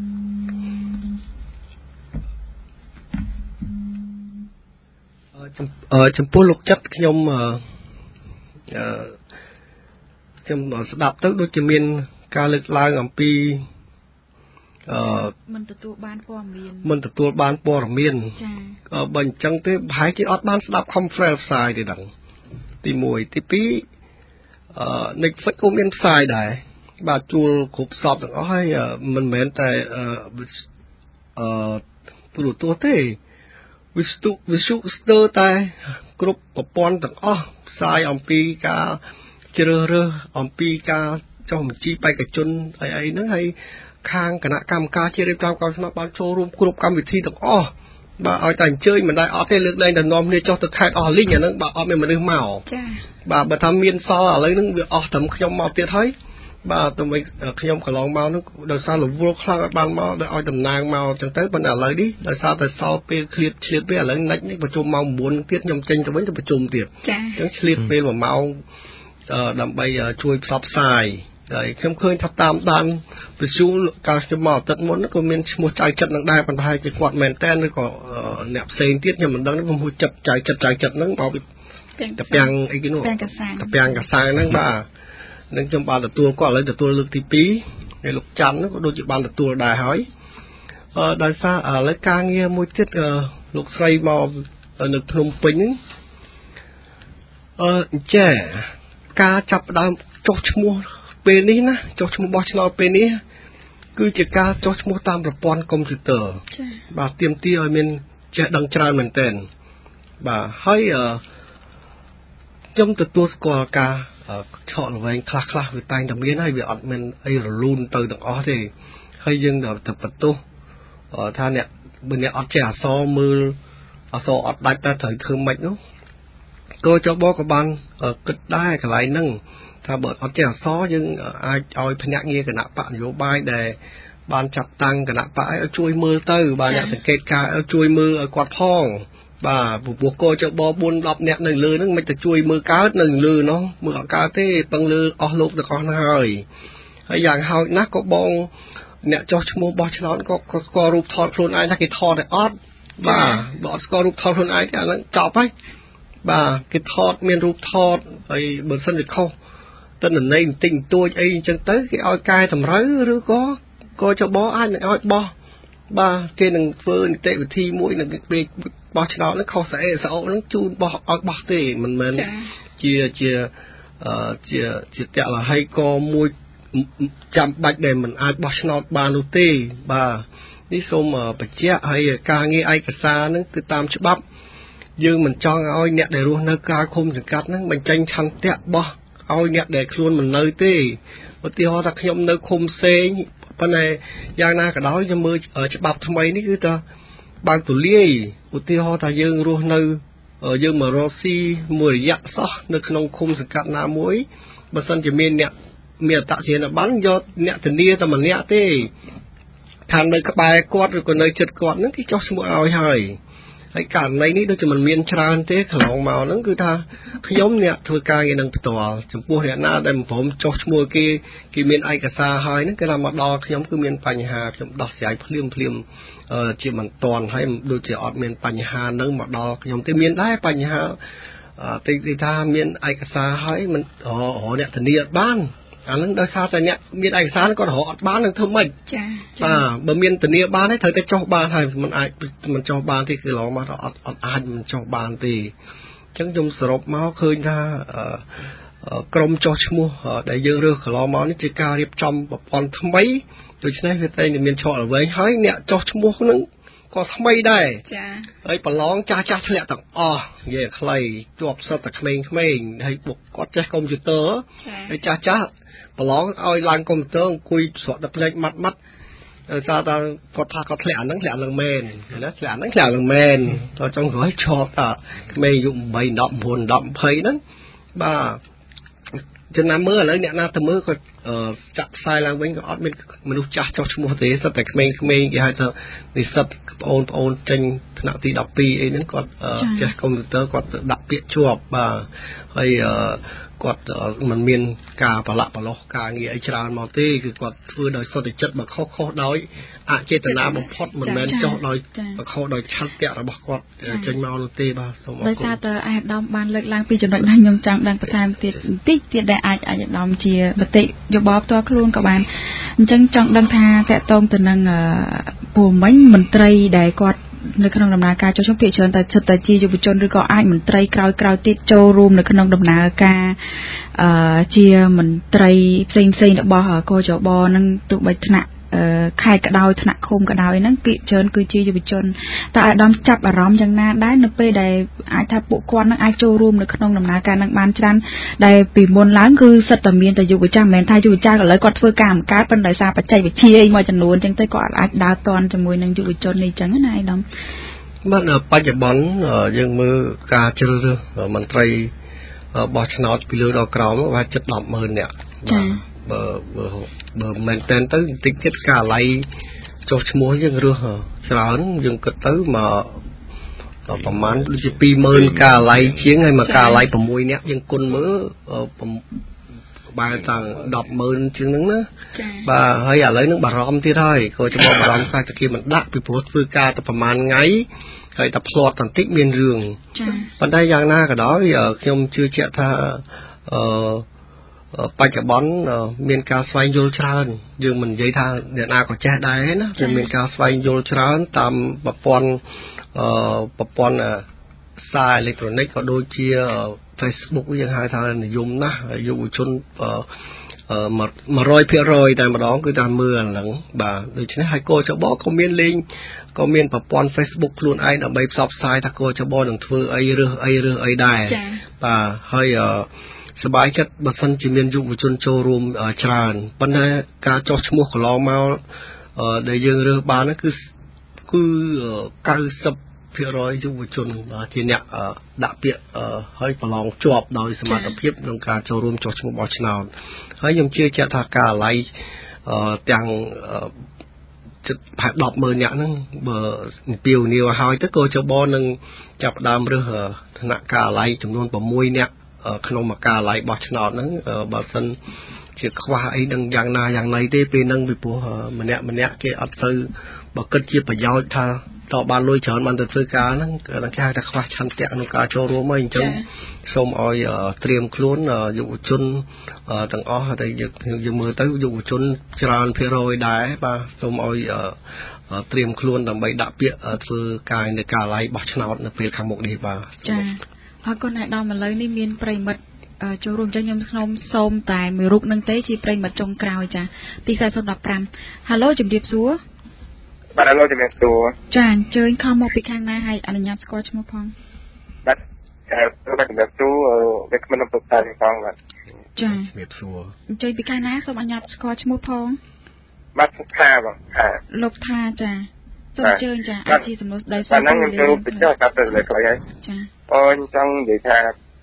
B: ចំពោះលោកចិត្តខ្ញុំស្ដាប់ទៅដូចជាមានការលើកឡើងអំពីមិនទទួលបានព័ត៌មានចា៎បើអញ្ចឹងទេប្រហែលជាអត់បានស្ដាប់ conference ផ្សាយទេដឹងទី1ទី2Netflix ក៏មានផ្សាយដែរបាទជួលគ្រប់សពទាំងអស់ហើយមិនមែនតែទូរទស្សន៍ទេវិទ្យុស្ទើរតែគ្រប់ប្រព័ន្ធទាំងអស់ផ្សាយអំពីការជ្រើសរើសអំពីការចុះបញ្ជីបេក្ខជនអីហ្នឹងហើយខាងគណៈកម្មការជាតិរៀបចំកម្មស្មារតីបានចូលរួមគ្រប់កម្មវិធីទាំងអស់បាទឲ្យតែអញ្ជើញមិនដែរអត់ទេលើកលែងតែនាំគ្នាចុះទៅខេត្តអស់លីងអាហ្នឹងបាទអត់មានមនុស្សមកចា៎បាទបើថាមានសល់ឥឡូវហ្នឹងវាអស់ត្រឹមខ្ញុំមកទៀតហើយបាទទៅវិញខ្ញុំកន្លងមកហ្នឹងដោយសាររវល់ខ្លាំងអត់បានមកដល់ឲ្យតំណាងមកអញ្ចឹងទៅប៉ុន្តែឥឡូវនេះដោយសារតែសល់ពេលឃ្លាតឆ្លៀតពេលឥឡូវណាច់នេះប្រជុំម៉ោង 9 ទៀតខ្ញុំចេញទៅវិញទៅប្រជុំទៀតចា៎អញ្ចឹងឆ្លៀតពេល1ម៉ោងដើម្បីជួយផ្សព្វផ្សាយហើយខ្ញុំឃើញថាតាមដានវិទ្យុកាលខ្ញុំមកអាទិត្យមុនក៏មានឈ្មោះចៅចិត្តនឹងដែរប៉ុន្តែជាគាត់មែនតើឬក៏អ្នកផ្សេងទៀតខ្ញុំមិនដឹងខ្ញុំហួចចិត្តចៅចិត្តហ្នឹងមកពីតាពាំងអីគេនោះតាពាំងកាសាហ្នឹងបាទនឹងខ្ញុំបានទទួលគាត់ឥឡូវទទួលលើកទី2ហើយលោកច័ន្ទហ្នឹងក៏ដូចជាបានទទួលដែរហើយដោយសារឥឡូវការងារមួយទៀតលោកស្រីមកនៅភ្នំពេញចាការចាប់ផ្ដើមចុះឈ្មោះពេលនេះណាចុះឈ្មោះបោះឆ្នោតពេលនេះគឺជាការចុះឈ្មោះតាមប្រព័ន្ធកុំព្យូទ័របាទទាមទារឲ្យមានចេះដឹងច្រើនមែនទែនបាទហើយខ្ញុំទទួលស្គាល់ការឆក់ល្វែងខ្លះវាតែងតែមានហើយវាអត់មានអីរលូនទៅទាំងអស់ទេហើយយើងទៅបន្ទោសថាអ្នកបើអ្នកអត់ចេះអក្សរមើលអក្សរអត់ដាច់តែត្រូវធ្វើម៉េចនោះក៏ចុះបក៏បានគិតដែរកន្លែងហ្នឹងថាបើអត់ចេះអក្សរយើងអាចឲ្យភ្នាក់ងារគណៈបកនយោបាយដែលបានចាត់តាំងគណៈបកឲ្យជួយមើលទៅបាទអ្នកសង្កេតការឲ្យជួយមើលឲ្យគាត់ផងបាទព្រោះក៏ចុះប4-10នាក់នៅលើហ្នឹងមិនទៅជួយមើលកើតនៅលើនោះមើលអត់កើតទេពឹងលើអស់លោកទាំងអស់ហ្នឹងហើយយ៉ាងហោចណាស់ក៏បងអ្នកចុះឈ្មោះបោះឆ្នោតក៏ស្គាល់រូបថតខ្លួនឯងថាគេថតតែអត់បាទបើអត់ស្គាល់រូបថតខ្លួនឯងអាហ្នឹងចប់ហើយបាទគេថតមានរូបថតហើយបើសិនជាខុសទិន្នន័យបន្តិចបន្តួចអីអញ្ចឹងទៅគេឲ្យកែតម្រូវឬក៏ចបអាចនឹងឲ្យបោះបាទគេនឹងធ្វើនីតិវិធីមួយនឹងពេលបោះឆ្នោតហ្នឹងខុសស្អីស្អកហ្នឹងជូនបោះឲ្យបោះទេមិនមែនជាតលហីក៏មួយចាំបាច់ដែលមិនអាចបោះឆ្នោតបាននោះទេបាទនេះសូមបញ្ជាក់ហើយការងារឯកសារហ្នឹងគឺតាមច្បាប់យើងមិនចង់ឲ្យអ្នកដែលរស់នៅក្រៅឃុំសង្កាត់ហ្នឹងបញ្ចេញឆន្ទៈបោះឲ្យអ្នកដែលខ្លួនមិននៅទេឧទាហរណ៍ថាខ្ញុំនៅឃុំផ្សេងប៉ុន្តែយ៉ាងណាក៏ដោយខ្ញុំមើលច្បាប់ថ្មីនេះគឺថាបើកទូលាយឧទាហរណ៍ថាយើងរស់នៅយើងមករកស៊ីមួយរយៈសោះនៅក្នុងឃុំសង្កាត់ណាមួយបើសិនជាមានអ្នកមានអត្តសញ្ញាណប័ណ្ណយកអ្នកធានាតែម្នាក់ទេថានៅក្បែរគាត់ឬក៏នៅជិតគាត់ហ្នឹងគេចុះឈ្មោះឲ្យហើយករណីនេះដូចជាมันមានច្រើនទេកន្លងមកហ្នឹងគឺថាខ្ញុំអ្នកធ្វើការងារនឹងផ្ទាល់ចំពោះអ្នកណាដែលមិនព្រមចុះឈ្មោះគេមានឯកសារហើយហ្នឹងគេថាមកដល់ខ្ញុំគឺមានបញ្ហាខ្ញុំដោះស្រាយភ្លាមជាមិនតាន់ហើយដូចជាអត់មានបញ្ហាហ្នឹងមកដល់ខ្ញុំទេមានដែរបញ្ហាទីថាមានឯកសារហើយមិនអ្នកធានាអត់បានអានឹងដោយសារតែអ្នកមានឯកសារគាត់រកអត់បាននឹងធ្វើម៉េចចាបើមានធានាបានហើយត្រូវតែចុះបានហើយមិនអាចមិនចុះបានទេគឺឡងមកអត់អាចមិនចុះបានទេអញ្ចឹងខ្ញុំសរុបមកឃើញថាក្រុមចុះឈ្មោះដែលយើងរើសកន្លងមកនេះជាការរៀបចំប្រព័ន្ធថ្មីដូច្នេះវាតែមានឆក់ល្វែងហើយអ្នកចុះឈ្មោះនឹងក៏ថ្មីដែរចាហើយប្រឡងចាស់ធ្លាក់ទាំងអស់និយាយខ្លីជាប់សិតតែក្មេងៗហើយបុកគាត់ចេះកុំព្យូទ័រហើយចាស់ប្រឡងឲ្យឡើងកុំព្យូទ័រអង្គុយស្រក់ទឹកភ្នែកម៉ាត់សារតែគាត់ថាគាត់ធ្លាក់អាហ្នឹងធ្លាក់ឡើងមែនណាធ្លាក់ហ្នឹងធ្លាក់ឡើងមែនតើចុងក្រោយជាប់តាក្មេងអាយុ8 10 9 10 20ហ្នឹងបាទចំណាំមើលឥឡូវអ្នកណាទៅមើលគាត់ចាក់ផ្សាយឡើងវិញក៏អត់មានមនុស្សចាស់ចុះឈ្មោះទេសិតតែក្មេងៗគេហៅថានិស្សិតបងប្អូនចេញថ្នាក់ទី12អីហ្នឹងគាត់ចេះកុំព្យូទ័រគាត់ដាក់ពាក្យជាប់បាទហើយគាត់មិនមានការប្រឡាក់ប្រឡោះការងារអីច្រើនមកទេគឺគាត់ធ្វើដោយសុទ្ធចិត្តបើខុសដោយអចេតនាបំផុតមិនមែនចុះដោយខុសដោយឆន្ទៈរបស់គាត់ចេញមកនោះទេបាទសូមអរគុណដោយសារតែអាយដាមបានលើកឡើងពីចំណុចនេះខ្ញុំចង់ដឹងបន្ថែមទៀតបន្តិចទៀតដែលអាចអាយដាមជាបតិយោបល់ផ្ទាល់ខ្លួនក៏បានអញ្ចឹងចង់ដឹងថាតកតងទៅនឹងពូមិញមន្ត្រីដែលគាត់នៅក្នុងដំណើរការចូលរួមភាគច្រើនតែសិតតែជាយុវជនឬក៏អាចមន្ត្រីក្រោយទៀតចូលរួមនៅក្នុងដំណើរការជាមន្ត្រីផ្សេងរបស់កោចបនឹងទោះបីថ្នាក់ខេត្តក៏ដោយថ្នាក់ឃុំក៏ដោយហ្នឹងភាគច្រើនគឺជាយុវជនតើអាដាមចាប់អារម្មណ៍យ៉ាងណាដែរនៅពេលដែលអាចថាពួកគាត់នឹងអាចចូលរួមនៅក្នុងដំណើរការនឹងបានច្រើនដែលពីមុនឡើងគឺសិតតែមានតែយុវចាស់មិនមែនថាយុវចាស់ឥឡូវគាត់ធ្វើការបង្កើតប៉ុន្តែដោយសារបច្ចេកវិទ្យាអីមួយចំនួនអញ្ចឹងទៅគាត់អាចដើរទាន់ជាមួយនឹងយុវជននេះអញ្ចឹងណាអាដាមបាទបច្ចុប្បន្នយើងមើលការជ្រើសរើសមន្ត្រីបោះឆ្នោតពីលើដល់ក្រោមវាជិត 10,000 នាក់ចាបើមែនតើទៅបន្តិចទៀតកាឡៃចុះឈ្មោះយើងរើសច្រើនយើងគិតទៅមកប្រហែលដូចជា 20,000 កាឡៃជាងហើយមកកាឡៃ 6 នាក់យើងគុណមើលបែរតាំង 10,000 ជាងហ្នឹងណាបាទហើយឥឡូវហ្នឹងបារម្ភទៀតហើយក៏ច្បាស់បារម្ភខ្សែតាគីមិនដាក់ពីព្រោះធ្វើការតែប្រហែលថ្ងៃហើយតែផ្្លាត់បន្តិចមានរឿងប៉ុន្តែយ៉ាងណាក៏ដោយខ្ញុំជឿជាក់ថាបច្ចុប្បន្នមានការស្វែងយល់ច្រើនយើងមិននិយាយថាអ្នកណាក៏ចេះដែរណាតែមានការស្វែងយល់ច្រើនតាមប្រព័ន្ធសារអេឡិចត្រូនិកក៏ដូចជា Facebook យើងហៅថានិយមណាស់យុវជន100% តែម្ដងគឺតាមមើលអាហ្នឹងបាទដូច្នេះហើយកោចបក៏មានលេងក៏មានប្រព័ន្ធ Facebook ខ្លួនឯងដើម្បីផ្សព្វផ្សាយថាកោចបនឹងធ្វើអីរើសអីដែរបាទហើយសប្បាយចិត្តបើសិនជាមានយុវជនចូលរួមច្រើនប៉ុន្តែការចោះឈ្មោះកន្លងមកដែលយើងរើសបានគឺ90% យុវជនជាអ្នកដាក់ពាក្យហើយប្រឡងជាប់ដោយសមត្ថភាពក្នុងការចូលរួមចោះឈ្មោះបោះឆ្នោតហើយខ្ញុំជឿជាក់ថាការឡៃទាំងជិតប្រហែល 10,000 នាក់ហ្នឹងបើនិពាវនាវឲ្យទៅក៏ចបនឹងចាប់ដើមរើសឋានៈការឡៃចំនួន 6 នាក់ក្នុងមួយការឡៃបោះឆ្នោតហ្នឹងបើសិនជាខ្វះអីនឹងយ៉ាងណាយ៉ាងណីទេពេលហ្នឹងពីព្រោះម្នាក់គេអត់ទៅបើគិតជាប្រយោជន៍ថាតបានលុយច្រើនបានទៅធ្វើការហ្នឹងគេហៅថាខ្វះឆន្ទៈក្នុងការចូលរួមហើយអញ្ចឹងសូមឲ្យត្រៀមខ្លួនយុវជនទាំងអស់តែយើងមើលទៅយុវជនច្រើនភាគរយដែរបាទសូមឲ្យត្រៀមខ្លួនដើម្បីដាក់ពាក្យធ្វើការនៅការឡៃបោះឆ្នោតនៅពេលខាងមុខនេះបាទចាអរគុណអ្នកដល់ឥឡូវនេះមានប្រិមិត្តចូលរួមចឹងខ្ញុំសូមតែមួយរូបនឹងទេជាប្រិមិត្តចុងក្រោយចាពី4015 Halo ជំរាបសួរបាទ Halo ជំរាបសួរចាអញ្ជើញខំមកពីខាងណាហើយអនុញ្ញាតស្គាល់ឈ្មោះផងបាទជំរាបសួរវាគ្មិនពុទ្ធតាផងបាទចាជំរាបសួរអញ្ជើញពីខាងណាសូមអនុញ្ញាតស្គាល់ឈ្មោះផងបាទសុខាបងលោកថាចាសូមអញ្ជើញចាអាចជាសំណួរដោយសារខ្ញុំចូលពីចុះកាត់ទៅលើខ្លីហើយចា
G: trong vậy tha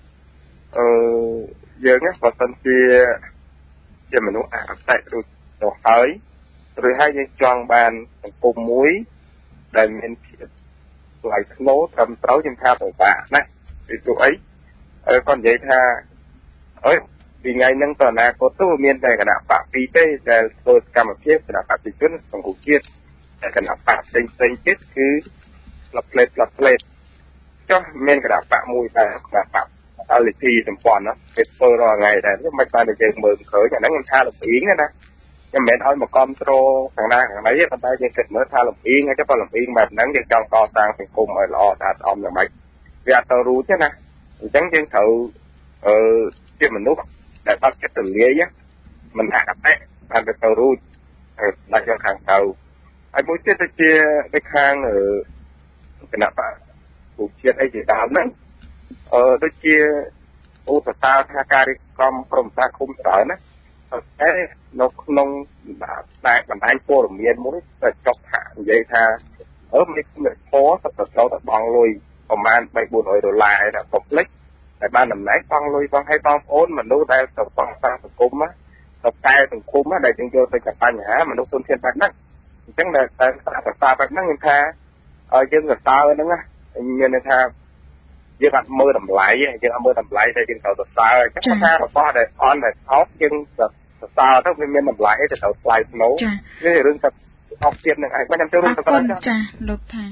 G: giờ nhé và tân chia mình nuôi tại rồi tới rồi hai những tròn bàn cùng muối để mình lại nấu cầm tấu trên tha tổ bà này thì tụi ấy còn vậy tha vì ngày nâng tờ nào có tu miền này cái nào phạm vi thế để tôi cầm một chiếc cái nào phạm vi chuyên bằng cụ chiết để cái nào phạm tinh chết cứ lập lệ cho miền cái nào phạm mùi này là phạm lịch thi tầm quan đó cái tôi rồi ngày này lúc mấy ta được chơi mượn khởi nhà nắng tha lục yến đó nhưng mẹ nói một con trô thằng na thằng đấy con tay chơi kịch mới tha lục yến cái con lục yến mà nắng chơi trong co sang thì cùng ở lọ đạt om là mấy vì tao rú chứ nè chẳng chân thử chứ mình lúc để bắt cái từ ghế á mình hạ đấy ăn được tàu ru lại cho hàng tàu ai muốn chết chia cái khang ở cái nào bạn cuộc chiến ấy chỉ đào nữa đôi chia ô tô ta tha cari com from ta không sợ nữa thế nó không đại bản anh cô đồng miền muốn chọc hạ vậy tha ở mấy người khó thật lâu thật bằng lùi còn man bảy buồn hồi đồ lại là cục lích tại ban nằm nãy con lui con hay con ốn mình đâu đây tập con sang tập cung á tập tay tập cung á đây chúng tôi phải chặt tay nhá mình đâu tuân thiên bạch nắng chẳng là ta bạch nắng như tha chứ người ta nữa á như này tha chứ bạn mơ đầm lại chứ mơ đầm lại đây trên tàu tập ta chắc có tha có để on để off chân tập ta tất nhiên mình đầm lại để tàu fly nấu cái rừng tập off chân này ai có nhắm tới rừng tập
A: con cha lục thà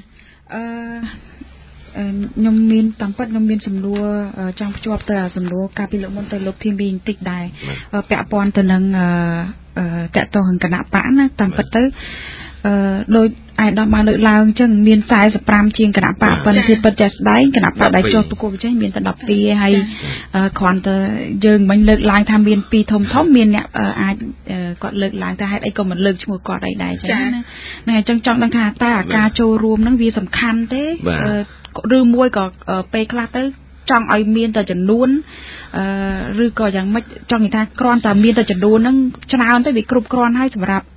A: nhom miên tăng phát nhom miên sầm lúa trong chụp từ sầm lúa cà phê lượng môn từ lục thiên bình tịch đài bẹ pon từ nâng kẹt to hơn cả nạp bản á tăng phát tới đôi ai đó mà lợi lao chân miên sai sập ram chiên cả nạp bản phần thì bật chest đáy cả nạp bản đáy cho tụi cô chơi miên từ đập pi hay còn từ dừng mình lợi lao tham miên pi thông thống miên nè ai còn lợi lao ta hay ai còn mình lợi chung một cọt đáy chẳng này trong đang thà ta ca châu rùm nó vì sầm khăn thế rư môi có pe kla tới trong ai miên ta chẩn nuôn rư cóอย่างไม่trong người ta con ta miên ta chẩn nuôn nó chăn tới bị cướp con hayสำหรับ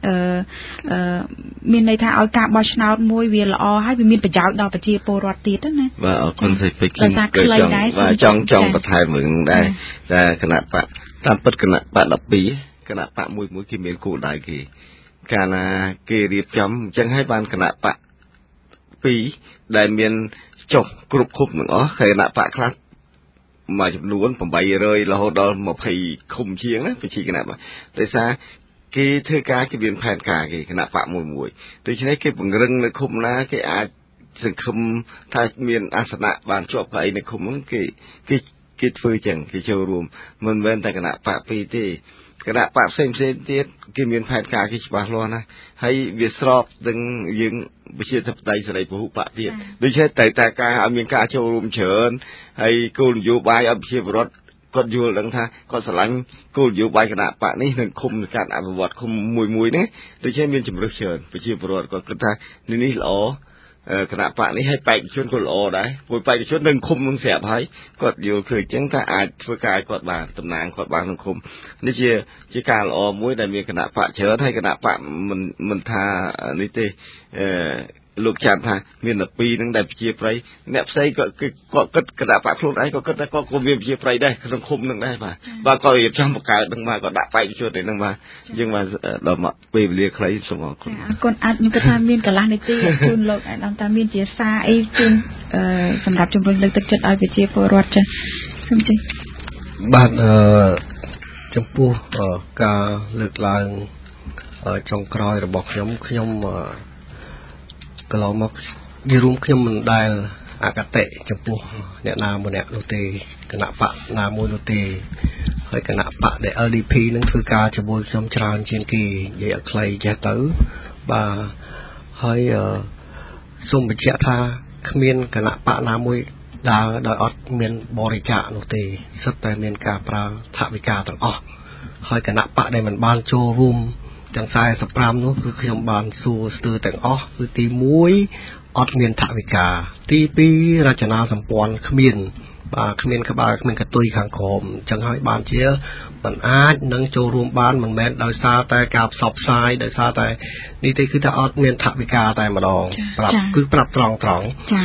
A: miênในท่าเอากาบอชนาดมวยเวียละอให้เป็นmiênประจักษ์ดอกประจีโปรตีนั่นนะ
C: ว่าคนใส่ไปกินเกิดว่าจ้องประทายเหมือนได้แต่ขณะปะตามปัดขณะปะดับปีขณะปะมวยกี่เมียนกูได้กี่การเกลียบจำจังให้บานขณะปะปีได้เมียนจบกรุบคุบหนึ่งขณะปะคลัดมาจำนวนผมไปเลยเราดอมาพายคุมเชียงนะไปชี้ขนาดว่าแต่ซากี่เธอกากี่เบียนแผ่นกากี่ขนาดปะมวยมวยโดยเฉพาะกี่ปุ่งเริงในคุมนะกี่อาสังคมถ้าเมียนอาสนะบานจบไปในคุมนั้นกี่ฟื้นจังกี่โชว์รวมมันเป็นแต่ขนาดปะปีที่ขณะปะเส้นที่กี่เมียนแผ่นกากี่ฉบับล้อนะให้เวียสรอบดึงยิงวิเชียรทับไตสลายผู้ปะที่โดยเฉพาะแต่การอเมริกาโชว์รวมเฉินให้กูนอยู่ใบอภิเชษรถก็อยู่หลังท่าก็สลังกูอยู่ใบขณะปะนี่หนึ่งคุมการอภิวัตคุมมวยนี่โดยเฉพาะมีจำเริญเฉินอภิเชษรถก็คือท่านี่หล่อขณะปะนี่ให้ไปชวนคนหล่อได้ไปชวนหนึ่งคุมมึงเสียบให้ก็อยู่เคยจังถ้าอาจฝึกกายกอดบานตำนานกอดบานหนึ่งคุมนี่เชี่ยการหล่อมวยแต่มีขณะปะเฉินให้ขณะปะมันท่านี่เตลูกชาติท่ามีหน้าปีนึงได้เชียร์ไปเนี่ยใส่ก็กระดาษปากคลุมได้ก็มีเชียร์ไปได้ขนมคุมนึงได้ป่ะบางก็เหยียบช่างปากกาดึงมาก็ด่าไปช่วยได้นึงมายังมาเรามาไปเรียกใครสมอง
A: คนอัดยังกระทำมีนกับล้านในตีจุนโลกไอ้ลำตามีนเจียซาไอ้จุนสำหรับจำเป็นเลือกตัดจัดไอ้ไปเชียร์โปรดจ้ะจริง
B: บ้านจำปูการเลือกลางจงกรอยระบบขยมก็เรามายืรุมขึ้นมันได้อากาศเตะจังปูเนี่ยนาโมเนี่ยโรตีขณะปะนาโมโรตีให้ขณะปะเดอLDP นั่นคือการจะบวยชมชราญเชียงกีใหญ่ใครจะตื้อบ่าให้ส่งไปเชี่ยท่าขมิ้นขณะปะนาโมยดาวโดยอดเมียนบริจาคโรตีสับแต่เมียนกาปราถาวิกาต่างออกให้ขณะปะได้มันบานโจรุมจังสายสปรามนู้คือขยมบานสูสตือแต่งอ้อคือตีมุ้ยอดเมียนถาวิกาตีปีราชนาสัมปวนขมิ้นบาขมิ้นขบาขมิ้นกระตุยขางโคมจังให้บานเชี่ยมันอาจนั่งโจรวมบานมันแม้โดยซาแต่กาบสอบทรายโดยซาแต่นี่ตีคือถ้าอดเมียนถาวิกาแต่มาดองปรับคือปรับตรอง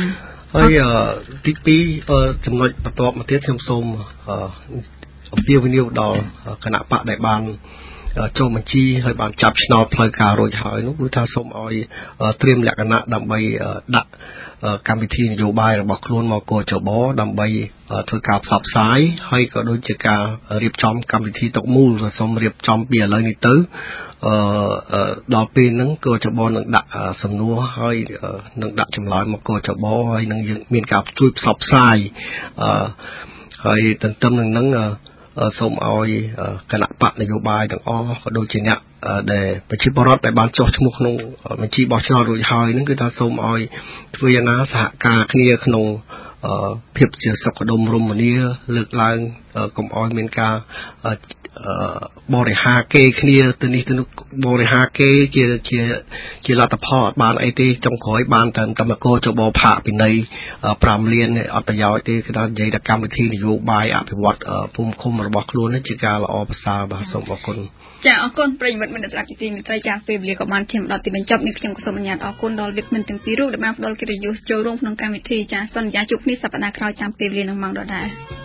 B: ហើយទី2ចំណុចបន្ទាប់មកទៀតខ្ញុំសូមអំពាវនាវដល់គណៈបកដែលបានចូលបញ្ជីហើយបានចាប់ឆ្នោតផ្លូវការរួចហើយនោះគឺថាសូមឲ្យត្រៀមលក្ខណៈដើម្បីដាក់កម្មវិធីនយោបាយរបស់ខ្លួនមកកោចបដើម្បីធ្វើការផ្សព្វផ្សាយហើយក៏ដូចជាការរៀបចំកម្មវិធីទុកមូលសូមរៀបចំពីឥឡូវនេះទៅដល់ពេលហ្នឹងកោចបនឹងដាក់សំណួរហើយនឹងដាក់ចម្លើយមកកោចបហើយនឹងយើងមានការជួយផ្សព្វផ្សាយហើយទន្ទឹមនឹងហ្នឹងសូមឲ្យគណៈបកនយោបាយទាំងអស់ក៏ដូចជាអ្នកដែលប្រជាពលរដ្ឋដែលបានចុះឈ្មោះក្នុងបញ្ជីបោះឆ្នោតរួចហើយហ្នឹងគឺថាសូមឲ្យធ្វើយ៉ាងណាសហការគ្នាក្នុងភាពជាសុខដុមរមនាលើកឡើងកុំឲ្យមានការបរិហាគេគ្នាទៅនេះទៅនោះបរិហាគេជាលទ្ធផលអត់បានអីទេចុងក្រោយបានតែកម្មករចបផាកពិន័យ5លានអត់ប្រយោជន៍ទេគឺថានិយាយតែកម្មវិធីនយោបាយអភិវឌ្ឍភូមិឃុំរបស់ខ្លួននេះជាការល្អប្រសើរបាទសូមអរគុណ
A: ចាអរគុណប្រិយមិត្តមិត្តស្ដាប់ទីមេត្រីចាពេលវេលាក៏បានឈានដល់ទីបញ្ចប់នេះខ្ញុំក៏សូមអនុញ្ញាតអរគុណដល់វិក្កាមទាំងពីររូបដែលបានផ្ដល់កិត្តិយសចូលរួមក្នុងកម្មវិធីចាសន្យាជួបគ្នាសប្តាហ៍ក្រោយតាមពេលវេលានឹងម៉ោងដដែល